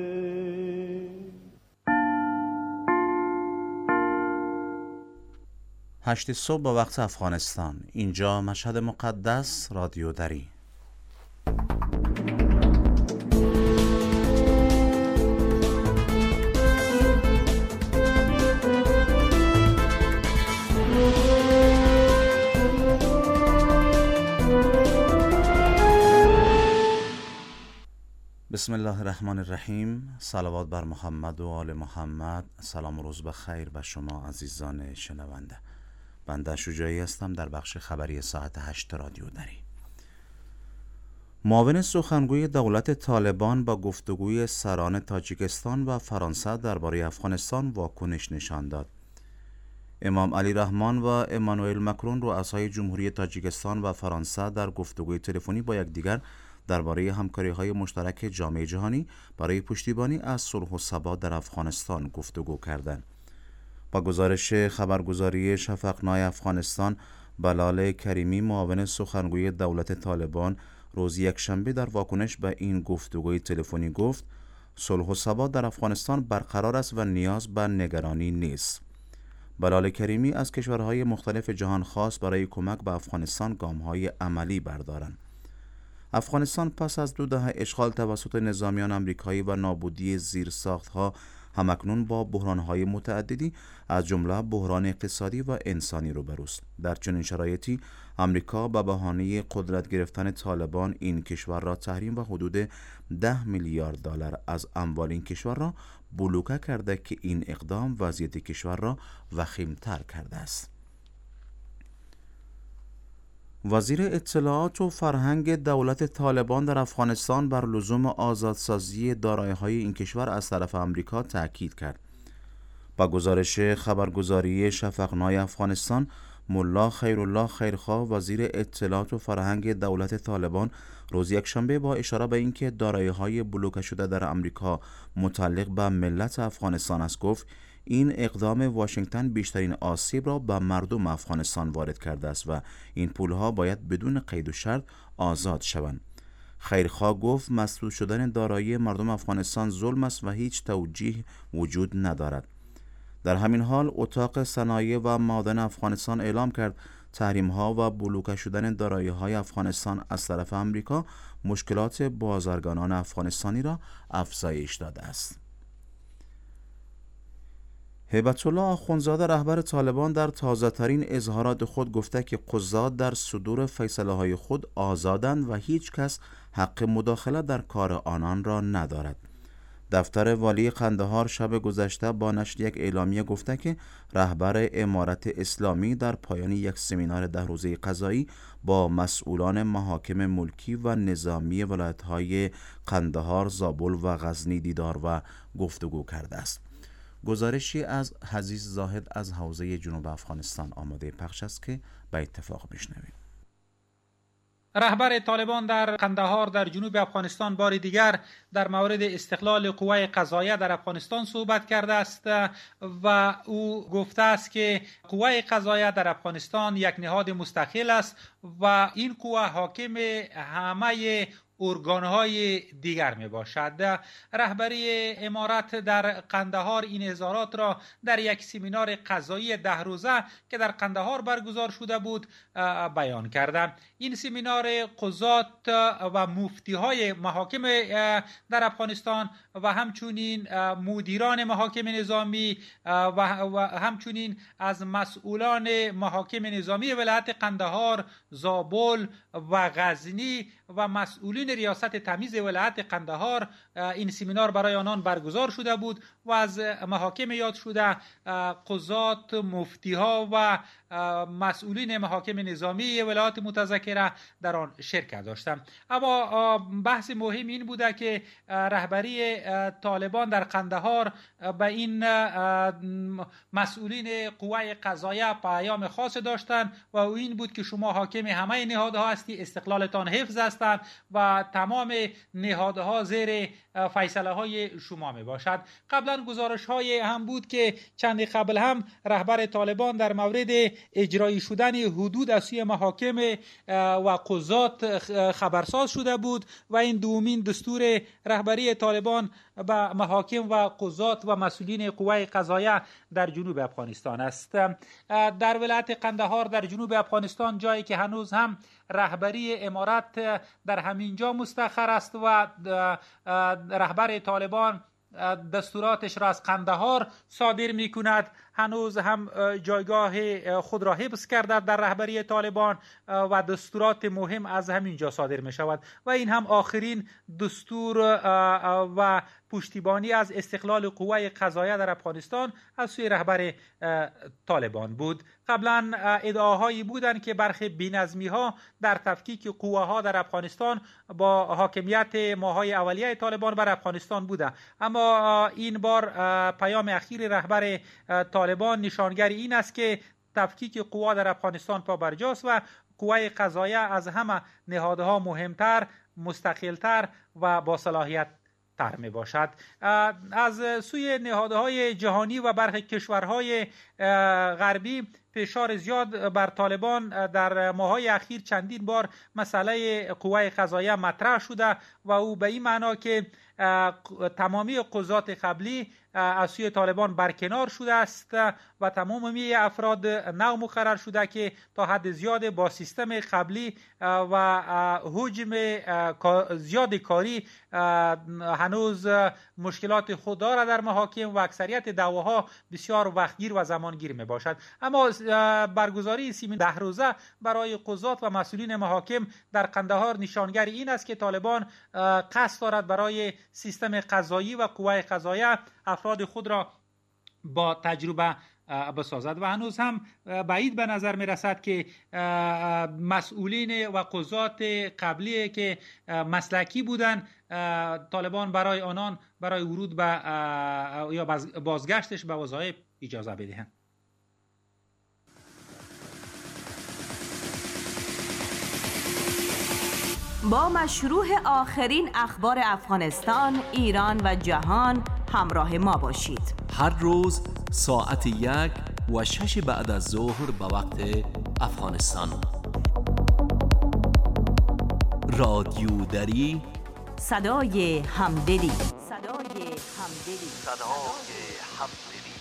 هشت صبح با وقت افغانستان. اینجا مشهد مقدس، رادیو دری. بسم الله الرحمن الرحیم. صلوات بر محمد و آل محمد. سلام و روز بخیر به شما عزیزان شنونده. بنده شجاعی هستم در بخش خبری ساعت هشت رادیو دری. معاون سخنگوی دولت طالبان با گفتگوی سران تاجیکستان و فرانسه درباره افغانستان واکنش نشان داد. امام علی رحمان و امانوئل مکرون رؤسای جمهوری تاجیکستان و فرانسه در گفتگوی تلفنی با یکدیگر درباره همکاری‌های مشترک جامعه جهانی برای پشتیبانی از صلح و ثبات در افغانستان گفتگو کردند. با گزارش خبرگزاری شفقنای افغانستان، بلال کریمی معاون سخنگوی دولت طالبان روز یکشنبه در واکنش به این گفتگوی تلفنی گفت صلح و ثبات در افغانستان برقرار است و نیاز به نگرانی نیست. بلال کریمی از کشورهای مختلف جهان خواست برای کمک به افغانستان گام‌های عملی بردارند. افغانستان پس از دو دهه اشغال توسط نظامیان آمریکایی و نابودی زیرساخت‌ها همکنون با بحران‌های متعددی از جمله بحران اقتصادی و انسانی روبروست. در چنین شرایطی آمریکا به بهانه قدرت گرفتن طالبان این کشور را تحریم و حدود ده میلیارد دلار از اموال این کشور را بلوکه کرده که این اقدام وضعیت کشور را وخیم‌تر کرده است. وزیر اطلاعات و فرهنگ دولت طالبان در افغانستان بر لزوم آزادسازی دارایی‌های این کشور از طرف آمریکا تأکید کرد. با گزارش خبرگزاری شفقنای افغانستان، ملا خیرالله خیرخواه وزیر اطلاعات و فرهنگ دولت طالبان روز یکشنبه با اشاره به اینکه دارایی‌های بلوکه شده در آمریکا متعلق به ملت افغانستان است گفت این اقدام واشنگتن بیشترین آسیب را به مردم افغانستان وارد کرده است و این پولها باید بدون قید و شرط آزاد شوند. خیرخواه گفت مسدود شدن دارایی مردم افغانستان ظلم است و هیچ توجیه وجود ندارد. در همین حال اتاق صنایع و معادن افغانستان اعلام کرد تحریم‌ها و بلوکه شدن دارایی‌های افغانستان از طرف آمریکا مشکلات بازرگانان افغانستانی را افزایش داده است. هیبت الله آخوندزاده رهبر طالبان در تازه‌ترین اظهارات خود گفته که قضات در صدور فیصله‌های خود آزادند و هیچ کس حق مداخله در کار آنان را ندارد. دفتر والی قندهار شب گذشته با نشر یک اعلامیه گفته که رهبر امارت اسلامی در پایان یک سمینار ده روزه قضایی با مسئولان محاکم ملکی و نظامی ولایت‌های قندهار، زابل و غزنی دیدار و گفتگو کرده است. گزارشی از حزیز زاهد از حوزه جنوب افغانستان آماده پخش است که به اتفاق بشنویم. رهبر طالبان در قندهار در جنوب افغانستان بار دیگر در مورد استقلال قوای قضاییه در افغانستان صحبت کرده است و او گفته است که قوای قضاییه در افغانستان یک نهاد مستقل است و این قوه حاکم همه ارگان‌های دیگر می باشد. رهبری امارت در قندهار این اظهارات را در یک سمینار قضایی ده روزه که در قندهار برگزار شده بود بیان کرده. این سمینار قضات و مفتی‌های محاکم در افغانستان و همچنین مدیران محاکم نظامی و همچنین از مسئولان محاکم نظامی ولایت قندهار، زابل و غزنی و مسئولین ریاست تمیز ولایت قندهار این سمینار برای آنان برگزار شده بود و از محاکم یاد شده قضات، مفتی ها و مسئولین محاکم نظامی ولایات متذکره در آن شرکت داشتند. اما بحث مهم این بوده که رهبری طالبان در قندهار به این مسئولین قوه قضاییه پیام خاص داشتند و این بود که شما حاکم همه نهادها هستی، استقلالتان حفظ هستند و تمام نهادها زیر فیصله های شما می باشد. قبلا گزارش های هم بود که چند قبل هم رهبر طالبان در مورد اجرایی شدن حدود از سوی محاکم و قضات خبرساز شده بود و این دومین دستور رهبری طالبان به محاکم و قضات و مسئولین قوه قضاییه در جنوب افغانستان است. در ولایت قندهار در جنوب افغانستان، جایی که هنوز هم رهبری امارت در همینجا مستقر است و رهبر طالبان دستوراتش را از قندهار صادر می کند، هنوز هم جایگاه خود را حفظ کرده در رهبری طالبان و دستورات مهم از همینجا صادر می شود و این هم آخرین دستور و پشتیبانی از استقلال قوه قضاییه در افغانستان از سوی رهبر طالبان بود. قبلا ادعاهایی بودند که برخی بی‌نظمی ها در تفکیک قوه ها در افغانستان با حاکمیت ماهای اولیه طالبان بر افغانستان بوده، اما این بار پیام اخیر رهبر طالبان نشانگر این است که تفکیک قوا در افغانستان پا برجاست و قوه قضاییه از همه نهادها مهمتر، مستقلتر و با صلاحیت تر می باشد. از سوی نهادهای جهانی و برخی کشورهای غربی فشار زیاد بر طالبان در ماهای اخیر چندین بار مسئله قوه قضاییه مطرح شده و او به این معنا که تمامی قضات قبلی از سوی طالبان برکنار شده است و تمامی افراد نو مقرر شده که تا حد زیاد با سیستم قبلی و حجم زیاد کاری هنوز مشکلات خود دارد در محاکم و اکثریت دعواها بسیار وقتگیر و زمانگیر می باشد. اما برگزاری سیمینار ده روزه برای قضات و مسئولین محاکم در قندهار نشانگر این است که طالبان قصد دارد برای سیستم قضایی و قوه قضاییه افراد خود را با تجربه بسازد و هنوز هم بعید به نظر می رسد که مسئولین و قضات قبلی که مسلکی بودند طالبان برای آنان برای ورود به یا بازگشتش به وظایف اجازه بدهند. با مشروع آخرین اخبار افغانستان، ایران و جهان همراه ما باشید. هر روز ساعت یک و شش بعد از ظهر به وقت افغانستان. رادیو دری، صدای همدلی. صدای همدلی. صدای همدلی.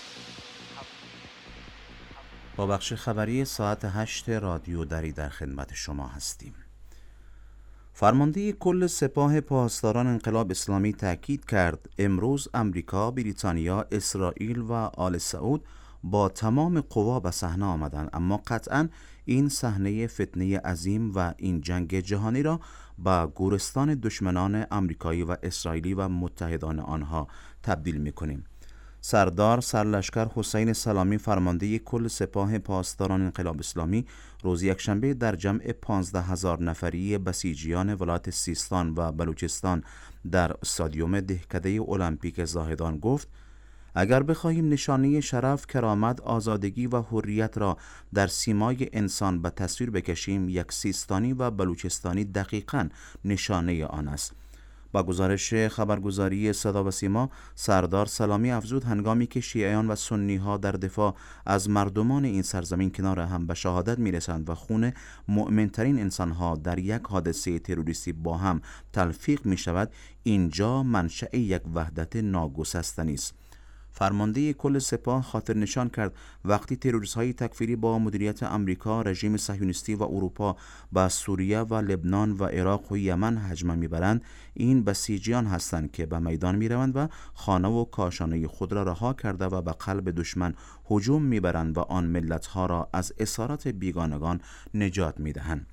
با بخش خبری ساعت هشت رادیو دری در خدمت شما هستیم. فرمانده کل سپاه پاسداران انقلاب اسلامی تاکید کرد امروز امریکا، بریتانیا، اسرائیل و آل سعود با تمام قوا به صحنه آمدند، اما قطعاً این صحنه فتنه عظیم و این جنگ جهانی را به گورستان دشمنان امریکایی و اسرائیلی و متحدان آنها تبدیل می‌کنیم. سردار سرلشکر حسین سلامی فرمانده کل سپاه پاسداران انقلاب اسلامی روز یکشنبه در جمع پانزده هزار نفری بسیجیان ولایت سیستان و بلوچستان در استادیوم دهکده المپیک زاهدان گفت: اگر بخواهیم نشانه شرف، کرامت، آزادگی و حریت را در سیمای انسان به تصویر بکشیم، یک سیستانی و بلوچستانی دقیقاً نشانه آن است. با گزارش خبرگزاری صدا و سیما، سردار سلامی افزود هنگامی که شیعیان و سنی ها در دفاع از مردمان این سرزمین کنار هم به شهادت میرسند و خون مؤمنترین انسان ها در یک حادثه تروریستی با هم تلفیق می شود، اینجا منشأ یک وحدت ناگسستنی است. فرمانده کل سپاه خاطر نشان کرد وقتی تروریست های تکفیری با مدیریت امریکا، رژیم صهیونیستی و اروپا به سوریه و لبنان و عراق و یمن هجمه میبرند، این بسیجیان هستند که به میدان میروند و خانه و کاشانه خود را رها کرده و به قلب دشمن هجوم میبرند و آن ملت ها را از اسارت بیگانگان نجات میدهند.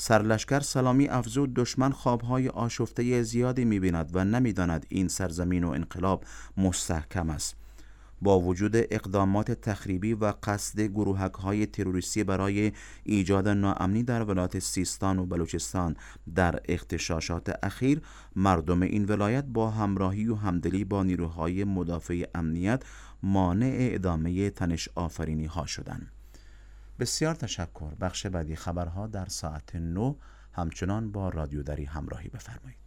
سرلشکر سلامی افزود دشمن خوابهای آشفته زیادی می‌بیند و نمی‌داند این سرزمین و انقلاب مستحکم است. با وجود اقدامات تخریبی و قصد گروهک‌های تروریستی برای ایجاد ناامنی در ولایت سیستان و بلوچستان در اغتشاشات اخیر، مردم این ولایت با همراهی و همدلی با نیروهای مدافع امنیت مانع ادامه تنش آفرینی ها شدند. بسیار تشکر. بخش بعدی خبرها در ساعت نه همچنان با رادیو دری همراهی بفرمایید.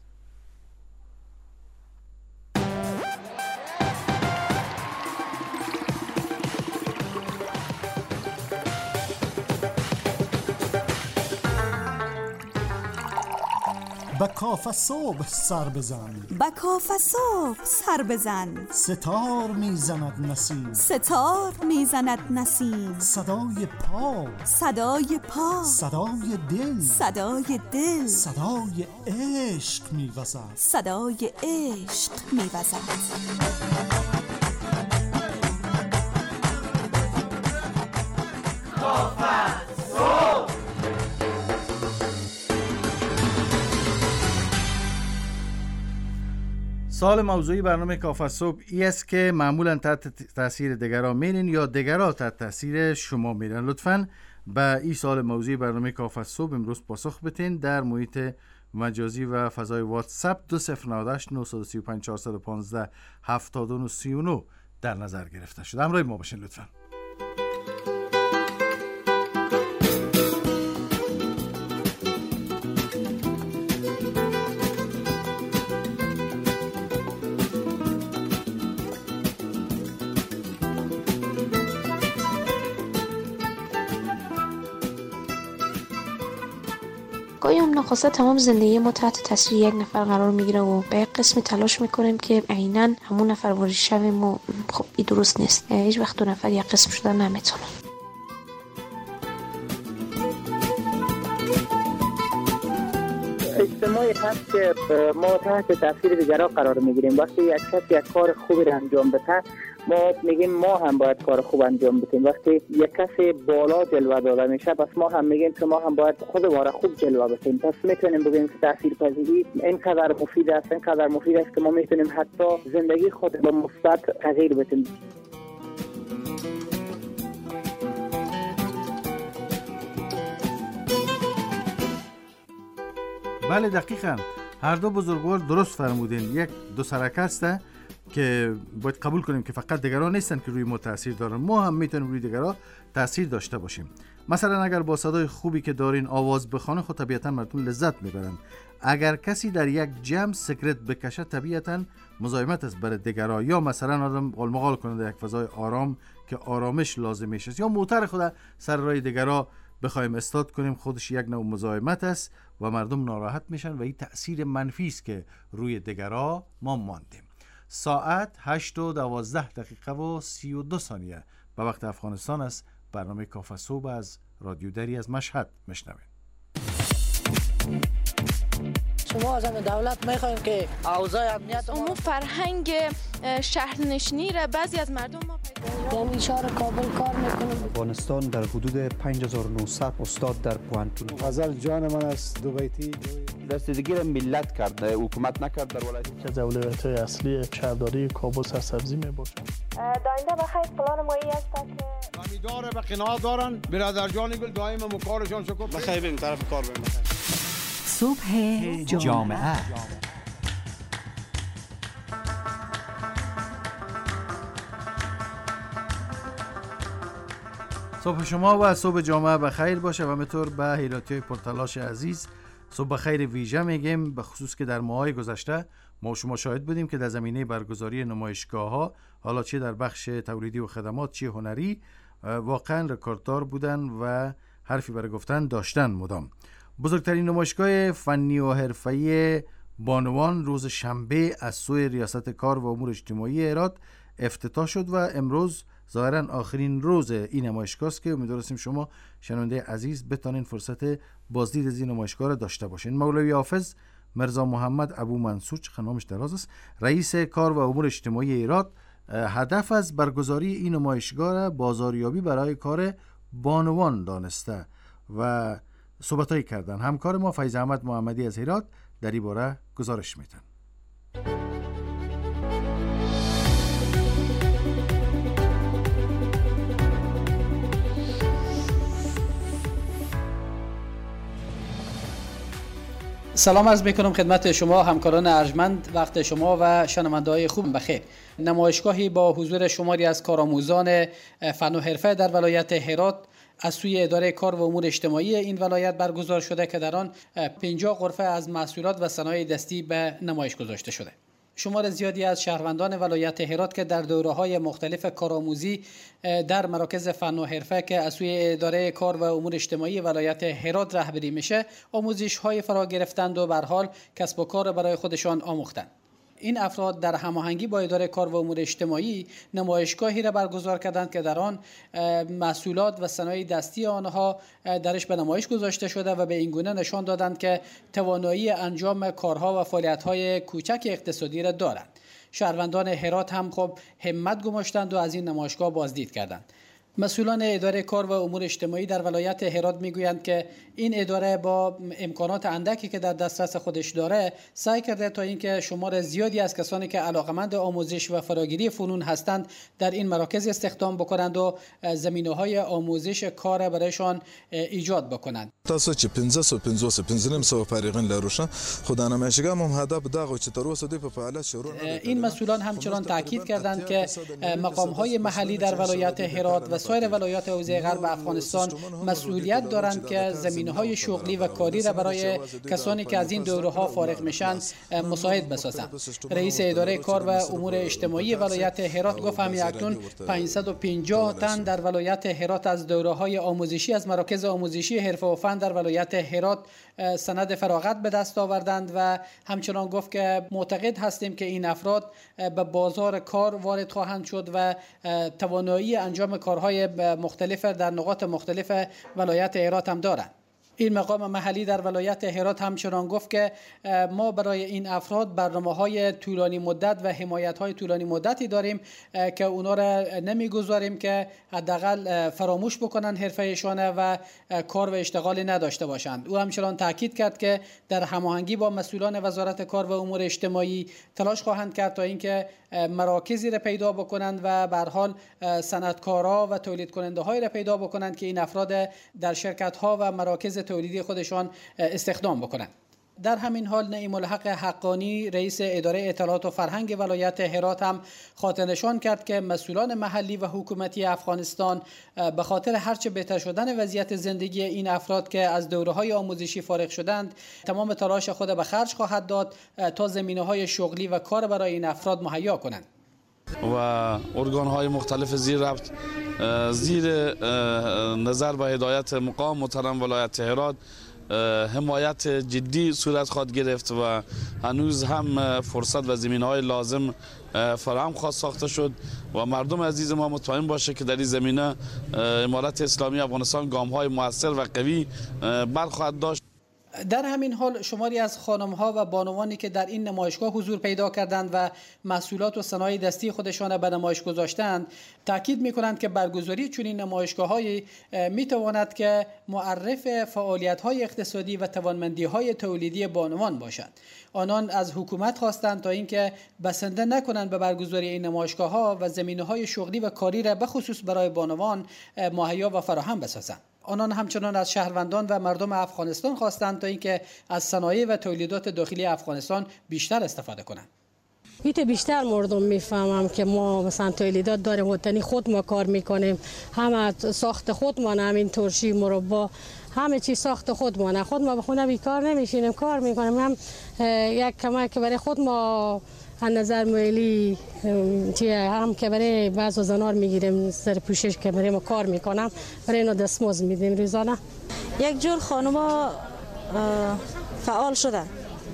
با کاف صبح سر بزن، با کاف صبح سر بزن، ستار میزند نسیم، ستار میزند نسیم، صدای پا، صدای پا، صدای دل، صدای دل، صدای عشق میوزد، صدای عشق میوزد. سال موضوعی برنامه کاف صبح ای است که معمولا تحت تاثیر دیگران میرین یا دیگران تحت تاثیر شما میرن. لطفاً به این سال موضوعی برنامه کاف صبح امروز پاسخ بتین در محیط مجازی و فضای واتساپ دو صفر نه هشت نه سه پنج چهار یک پنج هفت نه سه نه در نظر گرفته شده. همراه ما باشین لطفاً. گاهی هم ناخواسته تمام زندگی ما تحت تاثیر یک نفر قرار میگیره و به یک قسمی تلاش میکنیم که عیناً همون نفر وارد شویم و خب این درست نیست. هیچ وقت دو نفر یک قسم شدن نمیتونن. اجتماعی هست که ما تحت تاثیر دیگران قرار میگیریم. وقتی یک کس یک کار خوبی را انجام بده ما میگیم ما هم باید کار خوب انجام بدیم. وقتی یک کسی بالا جلوه داده میشه پس ما هم میگیم که ما هم باید خود ما را خوب جلوه بدیم. پس میتونیم بگیم که تاثیرپذیری اینقدر مفید است اینقدر مفید است که ما میتونیم حتی زندگی خود به مثبت تغییر بدیم. بله دقیقاً هر دو بزرگوار درست فرمودین. یک دو سرک هسته که باید قبول کنیم که فقط دیگران نیستن که روی ما تاثیر دارن، ما هم میتونیم روی دیگران تاثیر داشته باشیم. مثلا اگر با صدای خوبی که دارین آواز بخوانه خود طبیعتا مردم لذت میبرن. اگر کسی در یک جمع سیگرت بکشه طبیعتا مزاحمت است برای دیگران، یا مثلا آدم قلمقال کنه در یک فضای آرام که آرامش لازمیش است، یا موتر خود سر راه دیگران بخوایم استاد کنیم خودش یک نوع مزاحمت است و مردم ناراحت میشن و این تأثیر منفی است که روی دیگران ما ماندیم. ساعت هشت و دوازده دقیقه و سی و دو ثانیه به وقت افغانستان است. برنامه کاف صبح از رادیو دری از مشهد میشنوید. شما از همه دولت میخوایم که اوضاع امنیت اون فرهنگ شهرنشینی را بعضی از مردم ما پیدا یعنی شهر کابل کار میکنم. افغانستان در حدود پنج هزار و نهصد استاد در پوهنتون. غزل جان من است دو بیتی رسیدگی را ملت کرده حکومت نکرد در ولایت که از اولویت‌های اصلی شهرداری کابل سرسبزی میباشد. داینده بخیر پلان ما ای است که امیدواره به قناعت دارن برادر جان گل دائم مکارشان شکر بخیر بریم طرف کار بریم. صبح جامعه صبح شما و صبح جامعه بخیر باشه و همینطور به هیلاتی‌های پرتلاش عزیز صبح بخیر ویژه میگیم، به خصوص که در ماهای گذشته ما شما شاهد بودیم که در زمینه برگزاری نمایشگاه‌ها، حالا چه در بخش تولیدی و خدمات چه هنری، واقعا رکورددار بودن و حرفی برای گفتن داشتن مدام. بزرگترین نمایشگاه فنی و حرفه‌ای بانوان روز شنبه از سوی ریاست کار و امور اجتماعی هرات افتتاح شد و امروز ظاهرا آخرین روز این نمایشگاه است که امیدواریم شما شنونده عزیز بتونین فرصت بازدید از این نمایشگاه را داشته باشین. مولوی حافظ مرزا محمد ابو منصور، چه نامش دراز است، رئیس کار و امور اجتماعی هرات، هدف از برگزاری این نمایشگاه را بازاریابی برای کار بانوان دانسته و صحبتایی کردن. همکار ما فیض احمد محمدی از هرات در این باره گزارش میدن. سلام عرض میکنم خدمت شما همکاران ارجمند. وقت شما و شنونده‌های خوب بخیر. نمایشگاهی با حضور شماری از کارآموزان فن و حرفه در ولایت هرات از سوی اداره کار و امور اجتماعی این ولایت برگزار شده که در آن پنجاه غرفه از محصولات و صنایع دستی به نمایش گذاشته شده. شمار زیادی از شهروندان ولایت هرات که در دوره‌های مختلف کارآموزی در مراکز فن و حرفه که از سوی اداره کار و امور اجتماعی ولایت هرات رهبری میشه آموزش‌های فرا گرفتند و به هر حال کسب و کار برای خودشان آموختند. این افراد در هماهنگی با اداره کار و امور اجتماعی نمایشگاهی را برگزار کردند که در آن محصولات و صنایع دستی آنها درش به نمایش گذاشته شده و به این گونه نشان دادند که توانایی انجام کارها و فعالیت‌های کوچک اقتصادی را دارند. شهروندان هرات هم خب همت گماشتند و از این نمایشگاه بازدید کردند. مسئولان اداره کار و امور اجتماعی در ولایت هرات میگویند که این اداره با امکانات اندکی که در دسترس خودش داره سعی کرده تا اینکه شمار زیادی از کسانی که علاقمند آموزش و فراگیری فنون هستند در این مراکز استخدام بکنند و زمینه‌های آموزش کار برایشان ایجاد بکنند. تاسو چې پنځه سوه پنځوس پنځه نیم سوه فارغین لروشه خدا نمایشگاه هم هدف دغه چې تر اوسه دوی په فعالیت شروع این مسئولان همچنان تاکید کردند که مقام‌های محلی در ولایت هرات و سایر ولایات حوزه غرب افغانستان مسئولیت دارند که زمینه‌های شغلی و کاری را برای کسانی که از این دوره‌ها فارغ میشن مساعد بسازند. رئیس اداره کار و امور اجتماعی ولایت هرات گفت همین اکنون پانصد و پنجاه تن در ولایت هرات از دوره‌های آموزشی از مراکز آموزشی حرفه و فن در ولایت هرات سند فراغت به دست آوردند و همچنان گفت که معتقد هستیم که این افراد به بازار کار وارد خواهند شد و توانایی انجام کارهای مختلف در نقاط مختلف ولایت هرات هم دارند. این مقام محلی در ولایت هرات همچنان گفت که ما برای این افراد برنامه‌های طولانی مدت و حمایت‌های طولانی مدتی داریم که اونا را نمیگذاریم که حداقل فراموش بکنن حرفه‌شان و کار و اشتغالی نداشته باشند. او همچنان تاکید کرد که در هماهنگی با مسئولان وزارت کار و امور اجتماعی تلاش خواهند کرد تا اینکه مراکزی را پیدا بکنند و به هر حال صنعتکارا و تولید کننده های را پیدا بکنند که این افراد در شرکت ها و مراکز تولیدی خودشان استخدام بکنند. در همین حال نعیم الحق حقانی رئیس اداره اطلاعات و فرهنگ ولایت هرات هم خاطر نشان کرد که مسئولان محلی و حکومتی افغانستان به خاطر هرچه بهتر شدن وضعیت زندگی این افراد که از دوره‌های آموزشی فارغ شدند تمام تلاش خود به خرج خواهد داد تا زمینه‌های شغلی و کار برای این افراد مهیا کنند. و ارگان‌های مختلف زیر ربط زیر نظر و هدایت مقام محترم ولایت هرات حمایت جدی صورت خواهد گرفت و هنوز هم فرصت و زمینه‌های لازم فراهم خواهد ساخته شد و مردم عزیز ما مطمئن باشه که در این زمینه امارت اسلامی افغانستان گام‌های مؤثر و قوی برخواهد داشت. در همین حال شماری از خانم‌ها و بانوانی که در این نمایشگاه حضور پیدا کردند و محصولات و صنایع دستی خودشان به نمایش گذاشتند تاکید می‌کنند که برگزاری چنین نمایشگاه‌هایی می‌تواند که معرف فعالیت‌های اقتصادی و توانمندی‌های تولیدی بانوان باشد. آنان از حکومت خواستند تا اینکه بسنده نکنند به برگزاری این نمایشگاه‌ها و زمینه‌های شغلی و کاری را به خصوص برای بانوان مهیا و فراهم بسازند. آنان همچنان از شهروندان و مردم افغانستان خواستند تا اینکه از صنایع و تولیدات داخلی افغانستان بیشتر استفاده کنند. بیت بیشتر مردم میفهمم که ما مثلا تولیدات داریم وطنی خود ما کار میکنیم، همه ساخت خود ما، همین ترشی مربا همه چی ساخت خود ما، خود ما به خونه بیکار نمیشینیم کار میکنیم. هم یک کمک برای خود ما از نظر مالی چیه هم که برای بعض زنار میگیریم سر پوشش که برای ما کار میکنم برای اینا دستمزد میدیم روزانه. یک جور خانوما فعال شدن،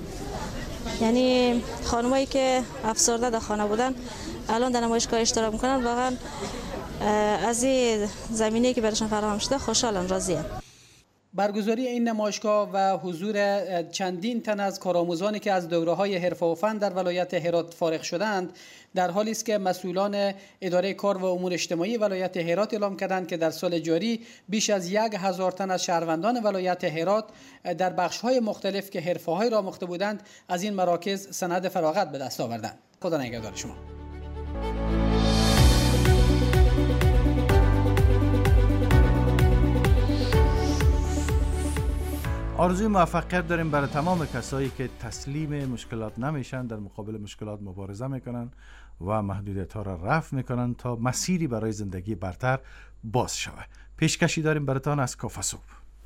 یعنی خانمایی که افسرده در خانه بودن الان در نمایشگاه اشتراک میکنن، واقعا از این زمینه که برایشان فراهم شده خوشحالم، راضیم. برگزاری این نمایشگاه و حضور چندین تن از کارآموزانی که از دوره‌های حرفه و فن در ولایت هرات فارغ شدند در حالی است که مسئولان اداره کار و امور اجتماعی ولایت هرات اعلام کردند که در سال جاری بیش از یک هزار تن از شهروندان ولایت هرات در بخش‌های مختلف که حرفه‌های را آموخته بودند از این مراکز سند فراغت به دست آوردند. خدا نگهدار شما. آرزوی موفقیت داریم برای تمام کسایی که تسلیم مشکلات نمیشن، در مقابل مشکلات مبارزه میکنن و محدودیت ها را رفع میکنن تا مسیری برای زندگی برتر باز شود. پیشکشی داریم براتان از کافه صبح.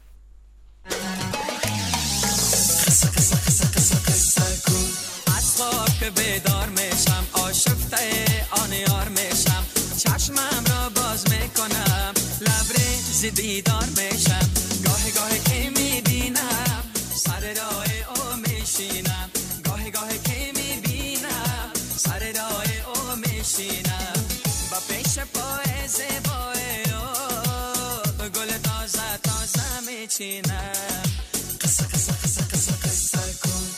از خواب که بیدار میشم آشفته آن یار میشم، چشمم را باز میکنم لبریز دیدار میشم، گاهی گاهی که میبینم سر راه او میشینم، گاهی گاهی که میبینم سر راه او میشینم، با پیش پای زیبای او گل تازه تازه میچینم. قصه قصه قصه قصه قصه کن.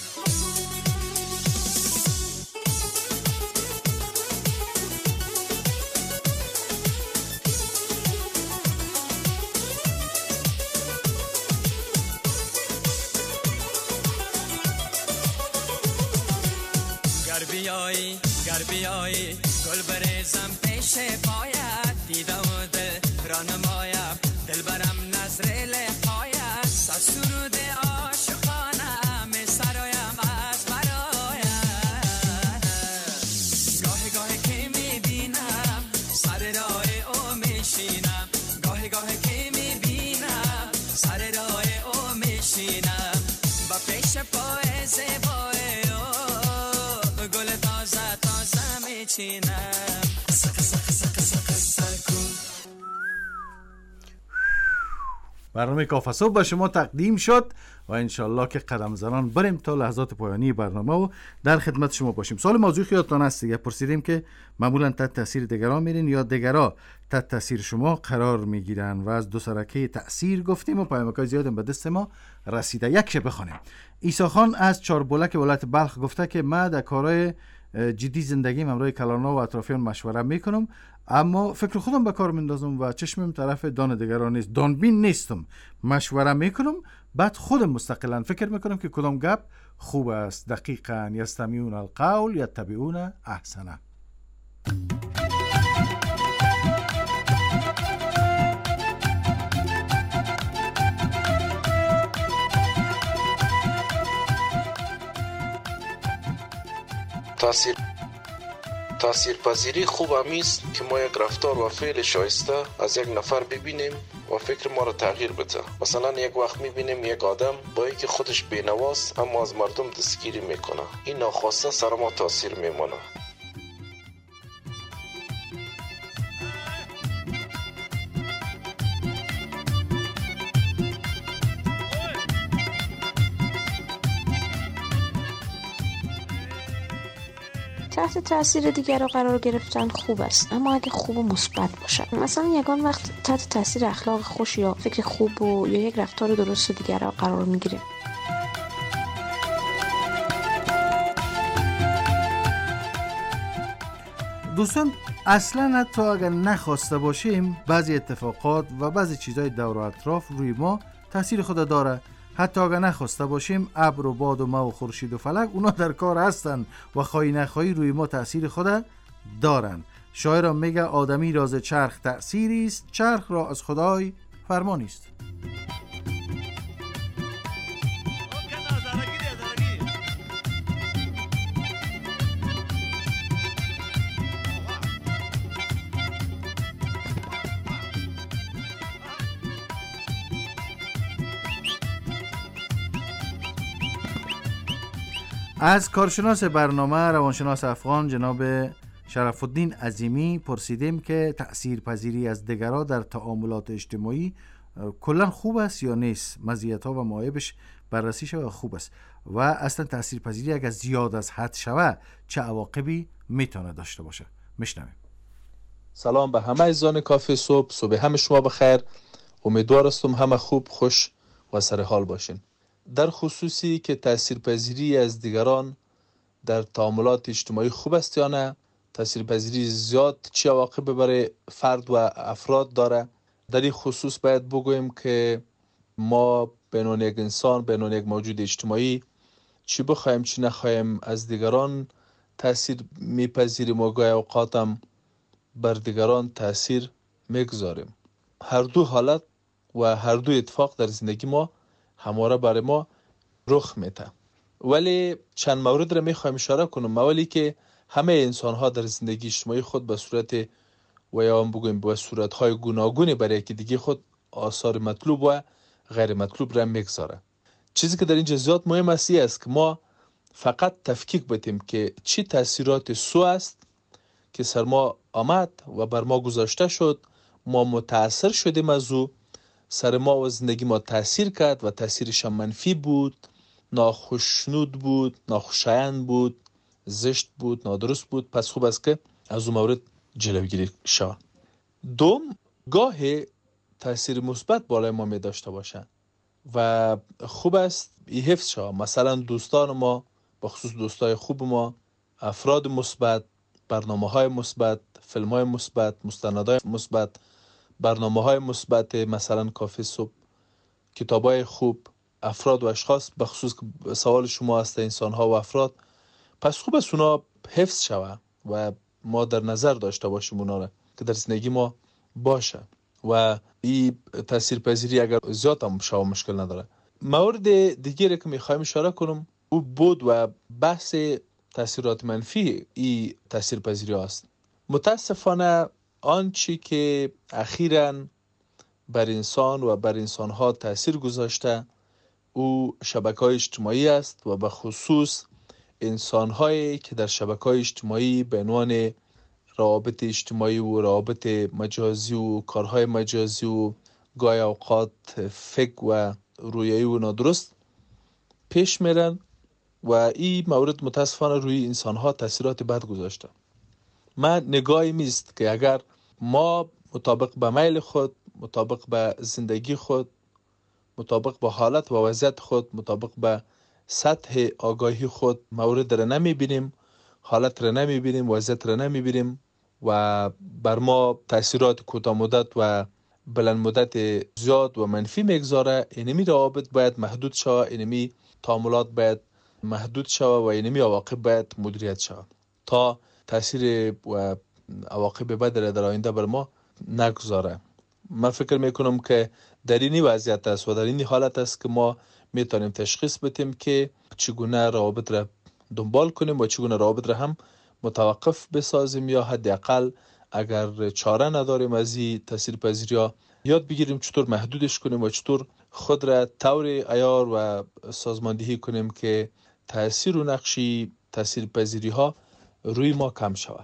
بیایی گر بیایی گل بریزم پیش پایت، دیده و دل را نمایم دل برم نظر لقایت، سر سرود عاشقانه می سرایم از برایت، گاهی گاهی که می بینم سر راه او می شینم، گاهی گاهی که می بینم سر راه او می شینم، با پیش پای زیبای گل تازه تازه میچینم. قصه قصه قصه قصه قصه کن. برنامه کافه صبح به شما تقدیم شد و انشالله که قدم زنان بریم تا لحظات پایانی برنامه و در خدمت شما باشیم. سوال موضوع خیالتان هست دیگه، پرسیدیم که معمولا تحت تاثیر دیگران میرین یا دیگرا تحت تاثیر شما قرار میگیرن و از دو سرکه تاثیر گفتیم و پیامکای زیاد به دست ما رسیده. یک شب بخونیم. عیسی خان از چاربولک ولایت بلخ گفته که من در کارهای جدی زندگیم همراه کلانا و اطرافیان مشوره میکنم، اما فکر خودم به کار میندازم و چشمم طرف دان دیگران نیست، دانبین نیستم، مشوره میکنم بعد خودم مستقلا فکر میکنم که کدام گپ خوب است. دقیقاً یستمیعون القول یتبعون احسنه. تاثیر تاثیرپذیری خوب همیست که ما یک رفتار و فعل شایسته از یک نفر ببینیم و فکر ما را تغییر بده. مثلا یک وقت میبینیم یک آدم با اینکه خودش بینواست اما از مردم دستگیری میکنه، این ناخواسته سر ما تاثیر میمونه. تحت تاثیر دیگر قرار گرفتن خوب است، اما اگه خوب و مثبت باشد. مثلا یگان وقت تحت تاثیر اخلاق خوش یا فکر خوب و یا یک رفتار درست دیگر قرار میگیره. دوستان اصلا حتی اگر نخواسته باشیم بعضی اتفاقات و بعضی چیزهای دور و اطراف روی ما تاثیر خود داره. حتی اگر نخواسته باشیم ابر و باد و مه و خورشید و فلک اونا در کار هستن و خواهی نخواهی روی ما تاثیر خود دارن. شاعر میگه آدمی راز چرخ تأثیری است، چرخ را از خدای فرمانی است. از کارشناس برنامه روانشناس افغان جناب شرف الدین عظیمی پرسیدیم که تأثیرپذیری از دیگران در تعاملات اجتماعی کلا خوب است یا نیست، مزیت‌ها و معایبش بررسی شود خوب است و اصلا تأثیرپذیری اگر زیاد از حد شود چه عواقبی میتونه داشته باشه. میشنویم. سلام به همه عزیزان کافه صبح، صبح همه شما بخیر. امیدوار هستم همه خوب خوش و سر حال باشین. در خصوصی که تاثیرپذیری از دیگران در تعاملات اجتماعی خوب است یا نه، تاثیرپذیری زیاد چه عواقب برای فرد و افراد داره، در این خصوص باید بگوییم که ما به عنوان یک انسان، به عنوان یک موجود اجتماعی، چی بخوایم چی نخوایم از دیگران تاثیر میپذیریم و گاهی اوقات هم بر دیگران تاثیر میگذاریم. هر دو حالت و هر دو اتفاق در زندگی ما همواره برای ما رخ میده. ولی چند مورد را میخوایم اشاره کنم. اولی که همه انسان ها در زندگی اجتماعی خود به صورت و یا هم بگویم به صورت های گوناگونی برای یکی دیگه خود آثار مطلوب و غیر مطلوب را میگذاره. چیزی که در این جزئیات مهم است است که ما فقط تفکیک بدیم که چی تاثیرات سو است که سر ما آمد و بر ما گذاشته شد، ما متاثر شدیم از او، سر ما و زندگی ما تاثیر کرد و تاثیرش منفی بود، ناخوشنود بود، ناخوشایند بود، زشت بود، نادرست بود. پس خوب است که از اون مورد جلوگیری شود. دوم، گاهی تاثیر مثبت بالای ما می داشته باشند و خوب است این حفظ شود. مثلا دوستان ما، بخصوص دوستای خوب ما، افراد مثبت، برنامه‌های مثبت، فیلم‌های مثبت، مستندهای مثبت، برنامه‌های مثبت، مثلا کافه صبح، کتاب‌های خوب، افراد و اشخاص، بخصوص سوال شما است انسان‌ها و افراد، پس خوب است اونا حفظ شود و ما در نظر داشته باشیم اونا را که در زندگی ما باشه و این تاثیرپذیری اگر زیاد هم شود مشکل نداره. مورد دیگری که می‌خوایم اشاره کنم او بود و بحث تاثیرات منفی این تاثیرپذیری است. متاسفانه آنچه که اخیراً بر انسان و بر انسان‌ها تاثیر گذاشته او شبکه‌های اجتماعی است و به خصوص انسان‌هایی که در شبکه‌های اجتماعی به عنوان روابط اجتماعی و روابط مجازی و کارهای مجازی و گاهی اوقات فکر و رویایی و نادرست پیش میرن و این مورد متاسفانه روی انسان‌ها تاثیرات بد گذاشته. من نگاهی میست که اگر ما مطابق به میل خود، مطابق به زندگی خود، مطابق به حالت و وضعیت خود، مطابق به سطح آگاهی خود مورد را نمیبینیم، حالت را نمیبینیم، وضعیت را نمیبینیم و بر ما تاثیرات کوتاه مدت و بلند مدت زیاد و منفی میگذاره، اینمی روابط باید محدود شود، اینمی تعاملات باید محدود شود و اینمی عواقب باید مدیریت شود تا تاثیر و عواقب بد را در آینده بر ما نگذاره. من فکر میکنم که در این وضعیت است و در این حالت است که ما میتونیم تشخیص بدیم که چگونه روابط را دنبال کنیم و چگونه روابط را هم متوقف بسازیم یا حداقل اگر چاره نداریم از این تاثیرپذیری‌ها یاد بگیریم چطور محدودش کنیم و چطور خود را طور عیار و سازماندهی کنیم که تاثیر و نقشی تاثیرپذیری‌ها روی ما کم شود.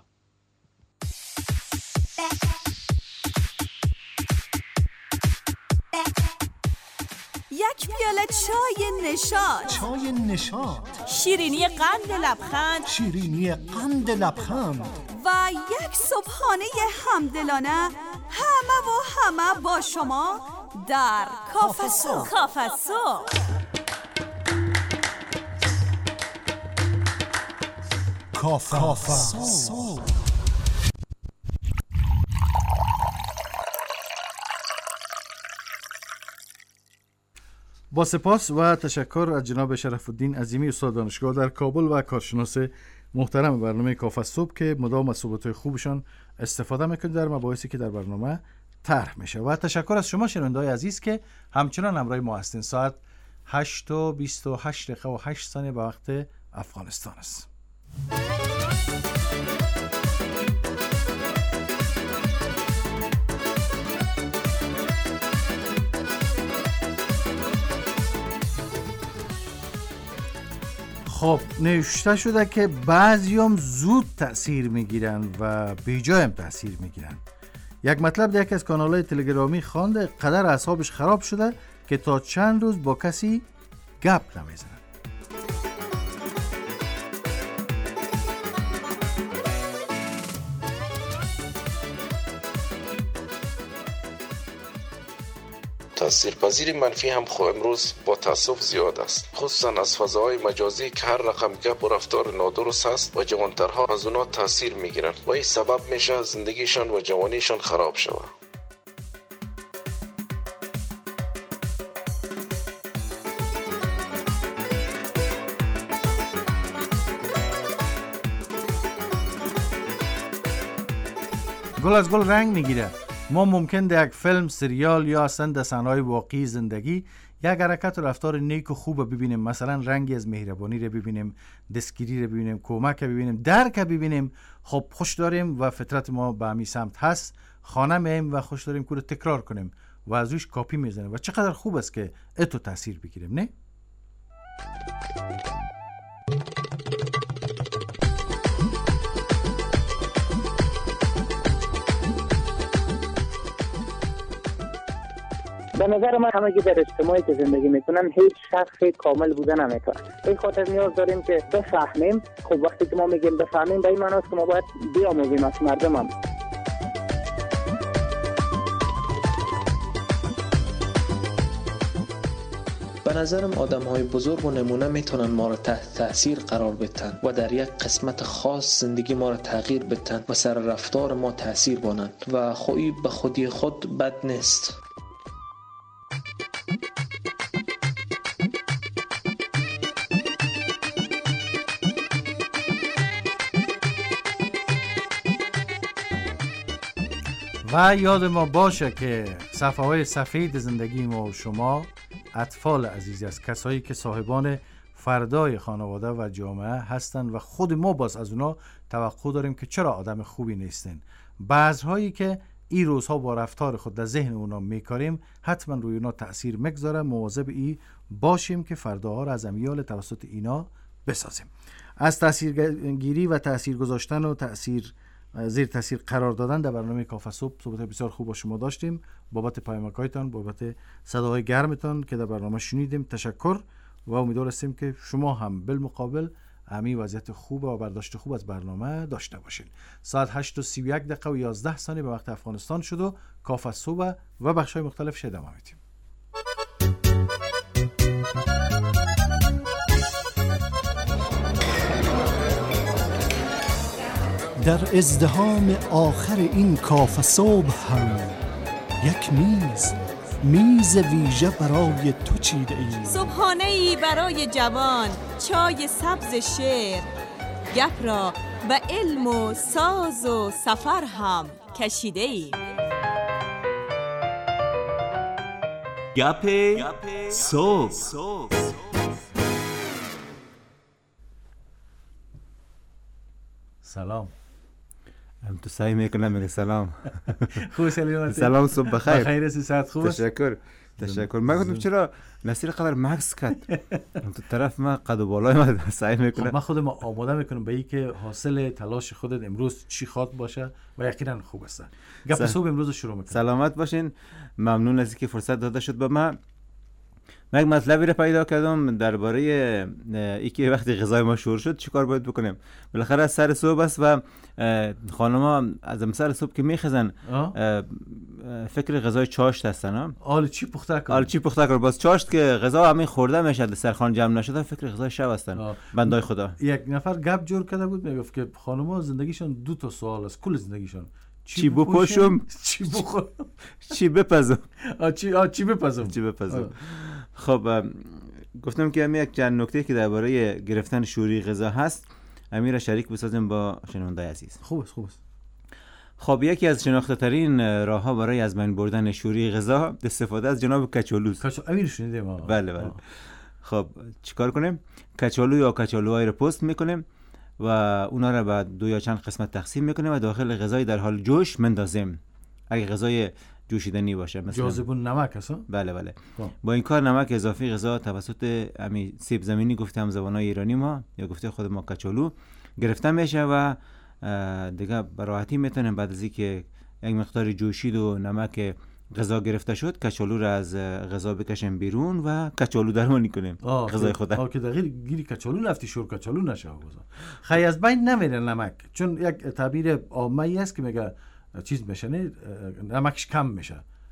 یک پیاله چای نشاط، چای نشاط، شیرینی قند لبخند، شیرینی قند لبخند و یک صبحانه همدلانه، همه و همه با شما در کافه صبح. کافه صبح کافه صبح. با سپاس و تشکر از جناب شرف الدین عظیمی استاد دانشگاه در کابل و کارشناس محترم برنامه کافه صبح که مدام از صحبت‌های خوبشان استفاده میکنید در مباحثی که در برنامه طرح میشه. و تشکر از شما شنونده‌های عزیز که همچنان همراه ما هستین. ساعت هشت و بیست و هشت دقیقه و هشت ثانیه به وقت افغانستان است. خب نوشته شده که بعضی هم زود تأثیر میگیرن و بیجای هم تأثیر میگیرن. یک مطلب در یکی از کانال‌های تلگرامی خوانده قدر اعصابش خراب شده که تا چند روز با کسی گپ نمیزنه. تاثیرپذیری منفی هم خو امروز با تاسف زیاد است، خصوصا از فضاهای مجازی که هر رقم گپ و رفتار نادرست است و جوانترها از اونها تاثیر میگیرن و این سبب میشه زندگیشان و جوانیشان خراب شود. گل از گل رنگ میگیره. ما ممکن در یک فیلم، سریال یا اصلا در صحنه‌های واقعی زندگی یک حرکت و رفتار نیک و خوب ببینیم، مثلا رنگی از مهربانی رو ببینیم، دستگیری رو ببینیم، کمک رو ببینیم، درک رو ببینیم، خب خوش داریم و فطرت ما به همین سمت هست، خانه میایم و خوش داریم که تکرار کنیم و از روش کاپی میزنیم و چقدر خوب است که اتو تاثیر بگیریم، نه؟ به نظر من همه که در اجتماعی که زندگی میکنن هیچ شخصی کامل بودن نمیتونه. به خاطر نیاز داریم که بفهمیم. خب وقتی که ما میگیم بفهمیم به این معنی است که ما باید بیاموزیم از مردم هم. به نظرم آدم های بزرگ و نمونه میتونن ما را تحت تأثیر قرار بدن و در یک قسمت خاص زندگی ما را تغییر بدن و سر رفتار ما تأثیر بانند و خویی به خودی خود بد نیست. و یاد ما باشه که صفحه‌های سفید زندگی ما و شما اطفال عزیزی است، کسایی که صاحبان فردای خانواده و جامعه هستند و خود ما باز از اونا توقع داریم که چرا آدم خوبی نیستن. بعضهایی که این روزها با رفتار خود در ذهن اونا میکاریم حتما روی اونا تأثیر میگذاره. مواظب ای باشیم که فرداها را از امیال توسط اینا بسازیم. از تأثیرگیری و تأثیر گذاشتن و تأثیر زیر تاثیر قرار دادن در برنامه کافه صبح صحبت بسیار خوب با شما داشتیم. بابت پیامک‌هایتان، بابت صداهای گرمتان که در برنامه شنیدیم تشکر و امیدوار هستیم که شما هم بالمقابل همین وضعیت خوب و برداشت خوب از برنامه داشته باشین. ساعت هشت و سی و یک دقیقه و یازده ثانیه به وقت افغانستان شد و کافه صبح و بخش‌های مختلف شد ادامه میدیم. در ازدحام آخر این کافه صبح هم یک میز میز ویژه برای تو چیده ای. صبحانه ای برای جوان، چای سبز شعر، گپ را به علم و ساز و سفر هم کشیده ای. گپ صبح. سلام. هم تو سعی میکنم میگه سلام. خوب سلامتی. سلام صبح بخیر. بخیر هستی، صحت خوب است؟ تشکر. تشکر. من گفتم چرا نصیر قدر مکس کرد. تو طرف ما قد و بالای ما سعی میکنه. من خودم آماده میکنم به اینکه حاصل تلاش خودت امروز چی خواد باشه و یقینا خوب است. گپ صبح امروز شروع میکنم. سلامت باشین. ممنون از اینکه فرصت داده شد به من. من یک مطلبی رو پیدا کردم درباره اینکه وقتی غذای ما شور شد چیکار باید بکنیم. بالاخره از سر صبح است و خانم‌ها از سر صبح که میخزن فکر غذای چاشت هستن. آل چی پخته کن؟ آل چی پخته کن. باز چاشت که غذا همین خورده میشه سرخوان جمع نشده فکر غذای شب هستن. بندای خدا. یک نفر گپ جور کرده بود میگفت که خانم‌ها زندگیشون دو تا سوال است کل زندگیشون. چی بپوشم، چی بخورم، چی بپزم. آ چی آ چی بپزم، چی بپزم. خب گفتم که همین یک چند نکته که درباره گرفتن شوری غذا هست امیر شریک بسازیم با شنوندای عزیز. خوب است، خوب است. خب یکی از شناخته ترین راه ها برای از بین بردن شوری غذا استفاده از جناب کچالوست. کچالو امیر شنیدیم ما. بله بله. خب چیکار کنیم؟ کچالو یا کچالوهای رو پست میکنیم و اونا رو به دو یا چند قسمت تقسیم میکنیم و داخل غذای در حال جوش مندازیم. اگه غذای جوشیدنی باشه مثلا جاذبون نمک هست. بله بله. با این کار نمک اضافی غذا توسط همین سیب زمینی گفته هم زبانای ایرانی ما یا گفته خود ما کچالو گرفته میشه و دیگه به راحتی میتونیم بعد از اینکه یک مقدار جوشید و نمک غذا گرفته شد کچالو رو از غذا بکشیم بیرون و کچالو درمانی کنیم غذای خودم. آه که دقیق گیری کچالو لفتی شور کچالو نشه غذا. خیلی از بین نمیره نمک چون یک تعبیر عامی است که میگه چیز میشه نه نمکش کم میشه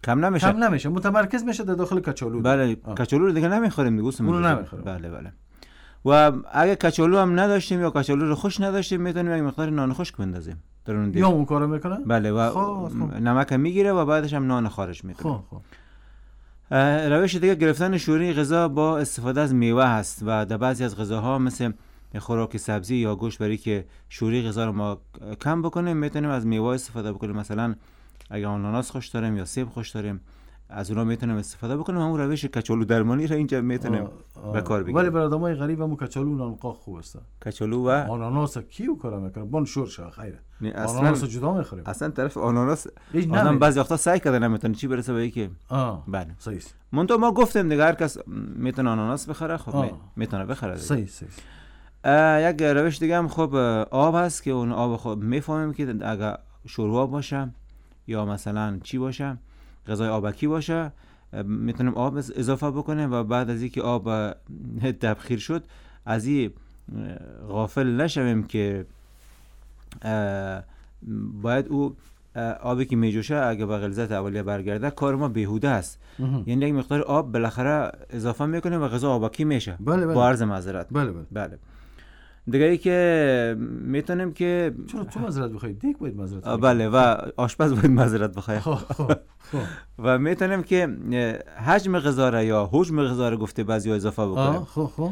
کم نمیشه کم نمیشه متمرکز میشه در داخل کچالو. بله کچالو رو دیگه نمیخوریم دیگه اونو نمیخوریم. بله بله. و اگه کچالو هم نداشتیم یا کچالو رو خوش نداشتیم میتونیم یک مقدار نان خشک بندازیم در اون دیگه. یا اون کارو میکنه؟ بله و نمک میگیره و بعدش هم نان خارج میکنه. خب خب. روش دیگه گرفتن شوری غذا با استفاده از میوه هست و در بعضی از غذاها مثل خوراک سبزی یا گوشت برای که شوری غذا رو ما کم بکنیم میتونیم از میوه استفاده بکنیم. مثلا اگه آناناس خوش داریم یا سیب خوش داریم از اونها میتونیم استفاده بکنیم. همون روش کچالو درمانی رو اینجا میتونیم به کار بگیریم. ولی برای آدمای غریب هم کچالو نانقا خوب است. کچالو و آناناس کیو کار میکنه؟ بون شورش خیره. آناناس جدا میخوریم. اصلا طرف آناناس آدم بعضی وقتا سعی کرده نمیتونه چی برسه به اینکه آه بله صحیح. منتها ما گفتیم دیگه هر کس میتونه آناناس بخره. خب میتونه بخره. صحیح صحیح. یک روش دیگه هم خب آب هست که اون آب خب میفهمیم که اگه شوروا باشه یا مثلا چی باشه غذای آبکی باشه میتونیم آب اضافه بکنیم و بعد از اینکه آب تبخیر شد از این غافل نشویم که باید او آبی که میجوشه اگه به غلظت اولیه برگرده کار ما بیهوده است. یعنی یک مقدار آب بالاخره اضافه میکنیم و غذا آبکی میشه. بله بله. با عرض معذرت. بله بله. بله. دیگه ای که میتونیم که چرا تو معذرت بخوای؟ دیگه باید معذرت بخوای. بله و آشپز باید معذرت بخواد. و میتونیم که حجم غذا را یا حجم غذا را گفته بعضیا اضافه بکنیم. خب خب.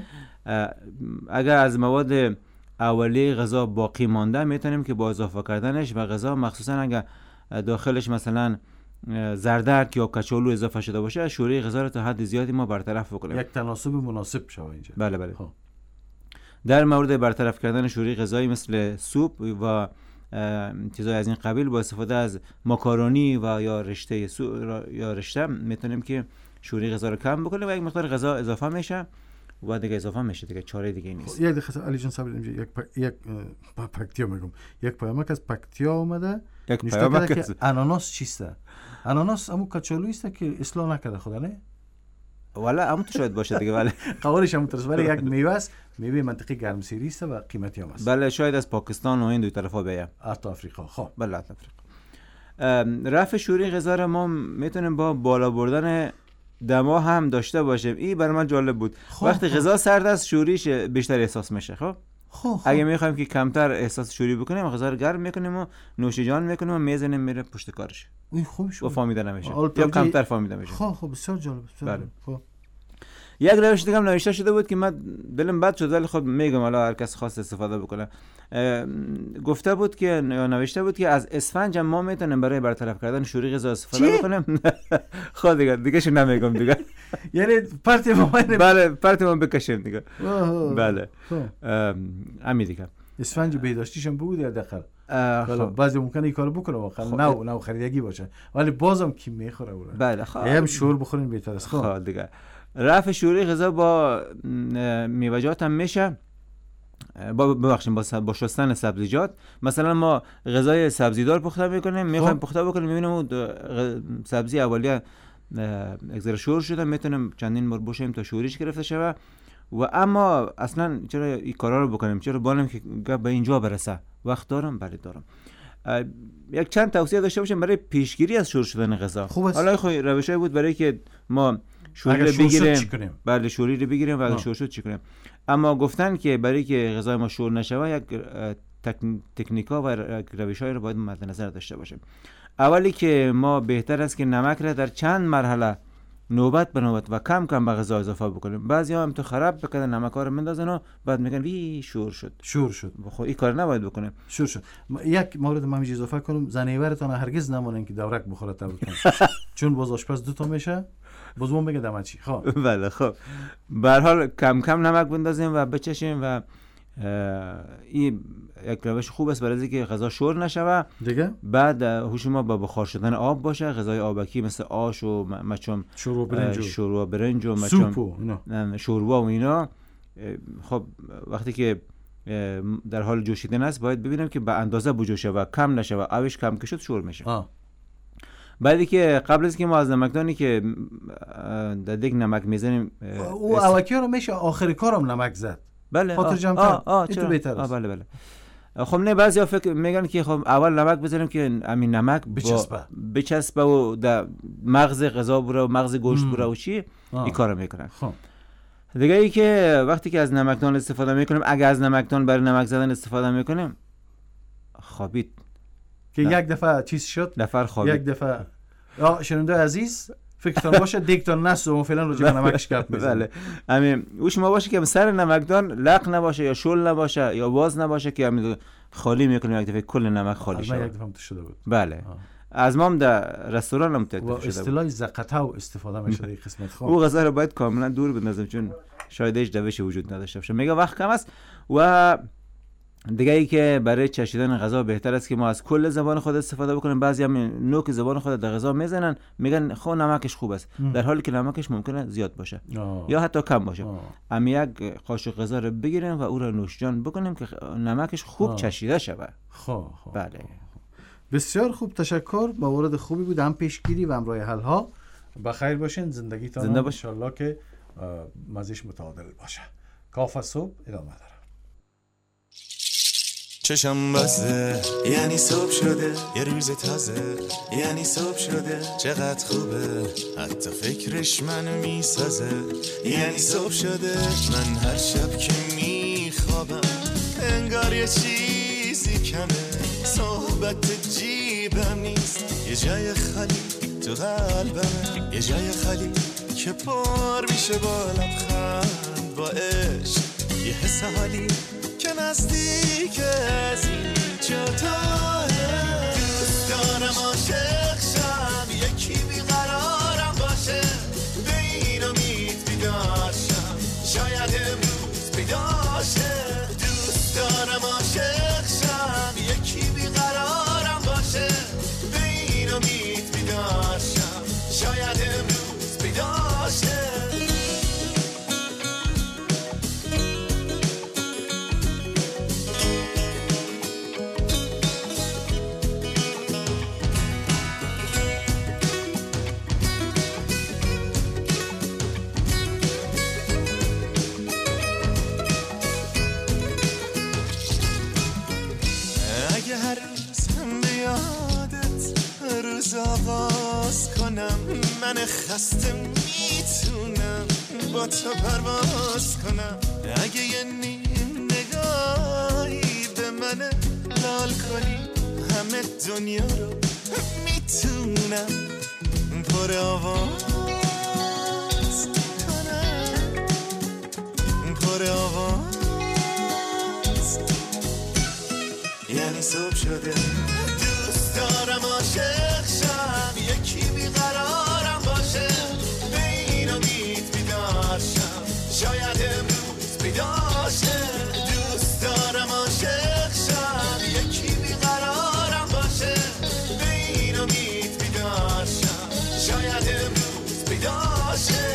اگر از مواد اولیه غذا باقی مانده میتونیم که با اضافه کردنش و غذا مخصوصا اگر داخلش مثلا زردرک یا کچالو اضافه شده باشه شوری غذا را تا حد زیادی ما برطرف بکنیم. یک تناسب مناسب شوه اینجا. بله بله. خب. در مورد برطرف کردن شوری غذایی مثل سوپ و چیزای از این قبیل با استفاده از ماکارونی و یا رشته سو یا رشته میتونیم که شوری غذا رو کم بکنیم و یک مقدار غذا اضافه میشه و دیگه اضافه میشه دیگه چاره دیگه نیست. یک دقیقه علی جان صبر اینجا یک پا... یک پکتیا میگم یک پیامک از پکتیا اومده یک پیامک از اناناس چیسته؟ اناناس همون کچالویی است که اصلاح نکرده خدا نه؟ والا همون تو شاید باشه دیگه. ولی قوارش هم ترس ولی یک میوه است، میوه منطقه گرمسیری است و قیمتی هم است. بله شاید از پاکستان و این دو طرفا بیاد. حتی آفریقا. خب بله حتی آفریقا. رفع شوری غذا را ما میتونیم با بالا بردن دما هم داشته باشیم. این برای من جالب بود. خب وقتی خب. غذا سرد است شوریش بیشتر احساس میشه. خب خب اگه میخوایم که کمتر احساس شوری بکنیم غذا رو گرم میکنیم و نوشیجان میکنیم و میزنیم میره پشت کارش. این خوبش و فهمیده نمیشه یا کمتر فهمیده میشه. خب خب بسیار جالب. بله. خب یک روش دیگه هم نوشته شده بود که من دلم بد شد ولی خب میگم حالا هر کس خواست استفاده بکنه. گفته بود که نوشته بود که از اسفنج ما میتونیم برای برطرف کردن شوری غذا استفاده بکنیم. خب دیگه دیگه شو نمیگم دیگه. یعنی پرتی ما بله پرتی ما بکشیم دیگه. بله همین دیگه. اسفنج بهداشتیش هم بود یا دقیقاً حالا بعضی ممکنه این کارو بکنه واقعا نه نه خریدگی باشه ولی بازم کی میخوره اون. بله خب هم شور بخورین بهتر است. خب دیگه رفع شوری غذا با میوه‌جات هم میشه. با ببخشید با با شستن سبزیجات. مثلا ما غذای سبزیدار پخته میکنیم میخوایم پخته بکنیم میبینیم اون سبزی اولیه اگزر شور شده میتونیم چندین بار بشیم تا شوریش گرفته شود و اما اصلا چرا این کارا رو بکنیم؟ چرا بانم که به اینجا برسه؟ وقت دارم؟ بله دارم. یک چند توصیه داشته باشیم برای پیشگیری از شور شدن غذا. حالا خب روشی بود برای که ما شوری رو بگیریم. بله شوری رو بگیریم و اگه شور شد چی کنیم. اما گفتن که برای که غذای ما شور نشوه یک تکنیکا و روش‌هایی رو باید مد نظر داشته باشیم. اولی که ما بهتر است که نمک را در چند مرحله نوبت به نوبت و کم کم به غذا اضافه بکنیم. بعضیا هم تو خراب بکنن نمک ها رو میندازن و بعد میگن وی شور شد شور شد. خب این کار نباید بکنیم. شور شد. یک مورد من میشه اضافه کنم زنیورتون هرگز نمونین که دورک بخوره تا بکنه چون باز آشپز دو تا میشه باز اون بگه دم چی. خب بله خب به هر حال کم کم نمک بندازیم و بچشیم و این یک روش خوب است برای اینکه غذا شور نشوه. دیگه بعد هوش ما با بخار شدن آب باشه. غذای آبکی مثل آش و مچم شوروا برنج و شوروا برنج و مچم شوروا و اینا خب وقتی که در حال جوشیدن است باید ببینیم که به اندازه بجوشه و کم نشه و آبش کم که شد شور میشه. آه. بعدی که قبل از که ما از نمکدانی که در دیگ نمک میزنیم او اوکی رو میشه آخری کارم نمک زد. بله خاطر جمع آه آه این تو بهتر است. بله بله خب نه بعضیا فکر میگن که خب اول نمک بزنیم که همین نمک بچسبه بچسبه و در مغز غذا بره و مغز گوشت بره و چی این کارو میکنن. خب دیگه ای که وقتی که از نمکدان استفاده میکنیم، اگه از نمکدان برای نمک زدن استفاده میکنیم خوابید که یک دفعه چیز شد، دفعه خوابید یک دفعه آ شنونده عزیز فکرتون باشه دیگتون نست و فعلا رو جمع نمکش گپ میزنه. بله همین او شما باشه که سر نمکدان لق نباشه یا شل نباشه یا باز نباشه که همین خالی میکنیم یک دفعه کل نمک خالی شد. یک دفعه هم شده بود. بله آه. از مام در رستوران هم تکلیف شده بود. اصطلاح زقتو استفاده میشه در قسمت خواب. او غذا رو باید کاملا دور بندازیم چون شاید هیچ دوش وجود نداشته باشه. میگه وقت کم است و دیگه ای که برای چشیدن غذا بهتر است که ما از کل زبان خود استفاده بکنیم. بعضی هم نوک زبان خود در غذا میزنن میگن خب نمکش خوب است، در حالی که نمکش ممکنه زیاد باشه آه. یا حتی کم باشه. اما یک قاشق غذا رو بگیریم و او را نوشجان بکنیم که نمکش خوب آه. چشیده شود. خب خب بله بسیار خوب، تشکر. موارد خوبی بود، هم پیشگیری و هم راه حل ها. بخیر باشین، زندگیتان زنده باش ان شاء الله که مزهش متعادل باشه. کافه صبح ادامه داره. چشم بسته یعنی صبح شده، یه روز تازه یعنی صبح شده، چقدر خوبه حتی فکرش منو میسازه، یعنی صبح شده. من هر شب که میخوابم انگار یه چیزی کمه، صحبت جیبم نیست، یه جای خالی تو قلبمه، یه جای خالی که پر میشه با لبخند، با عشق، یه حس حالی که نزدیک از این جاتاه. دوست دارم عاشق شم، یکی بیقرارم باشه، به این امید بیدار شم، شاید امروز بیدار شه. دوست دارم عاشق شم، یکی بیقرارم باشه، به این امید بیدار شم، شاید امروز بیدار شه. آغاز کنم من خسته میتونم با تو پرواز کنم، اگه یه نیم نگاهی به من لال کنی همه دنیا رو میتونم پر آواز کنم، پر آواز. یعنی صبح شده، دوست دارم عاشق شم، یکی بیقرارم باشه، به این امید بیدار شم، شاید امروز بیدار شه. دوست دارم عاشق شم، یکی بیقرارم باشه، به این امید بیدار شم، شاید امروز بیدار شه.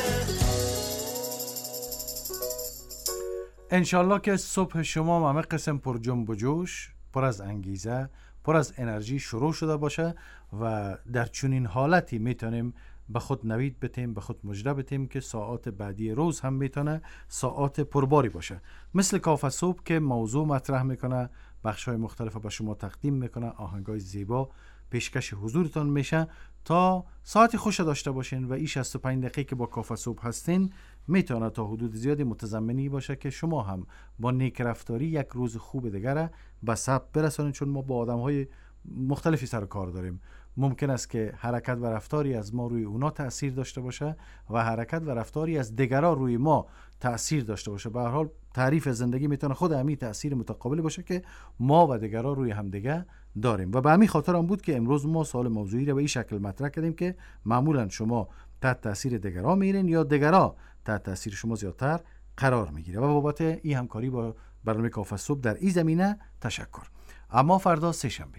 انشالله که صبح شما همه قسم پر جنب و جوش، پر از انگیزه، پر از انرژی شروع شده باشه و در چنین حالتی میتونیم به خود نوید بتیم، به خود مژده بتیم که ساعات بعدی روز هم میتونه ساعات پرباری باشه. مثل کافه صبح که موضوع مطرح میکنه، بخش‌های مختلف به شما تقدیم میکنه، آهنگای زیبا پیشکش حضورتان میشه تا ساعت خوش داشته باشین و این شصت و پنج دقیقه که با کافه صبح هستین میتونه تا حدود زیادی متضمنی باشه که شما هم با نیک رفتاری یک روز خوب دیگه به ثبت برسانید، چون ما با آدم‌های مختلفی سر کار داریم. ممکن است که حرکت و رفتاری از ما روی اونا تأثیر داشته باشه و حرکت و رفتاری از دیگران روی ما تأثیر داشته باشه. به هر حال تعریف زندگی میتونه خود همین تأثیر متقابلی باشه که ما و دیگران روی همدیگه داریم و به همین خاطر هم بود که امروز ما سوال موضوعی رو به این شکل مطرح کردیم که معمولا شما تحت تأثیر دیگران میرین یا دیگران تحت تأثیر شما زیادتر قرار میگیره. و بابت این همکاری با برنامه کافه صبح در این زمینه تشکر. اما فردا سه شنبه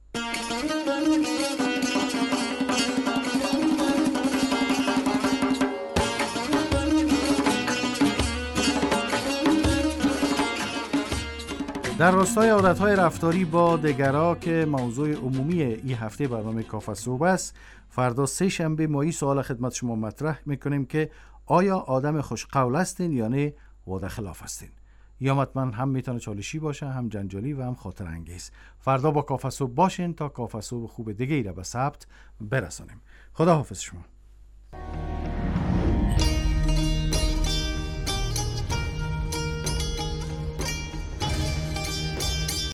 در راستای عادت‌های رفتاری با دیگرا که موضوع عمومی این هفته برنامه کافه صبح است، فردا سه شنبه ما این سوال خدمت شما مطرح میکنیم که آیا آدم خوشقول هستین یا نه وعده خلاف هستین؟ یا مطمئن هم میتونه چالشی باشه، هم جنجالی و هم خاطر انگیز. فردا با کافه صبح باشین تا کافه صبح خوب دیگه ای را به ثبت برسانیم. خدا حافظ شما.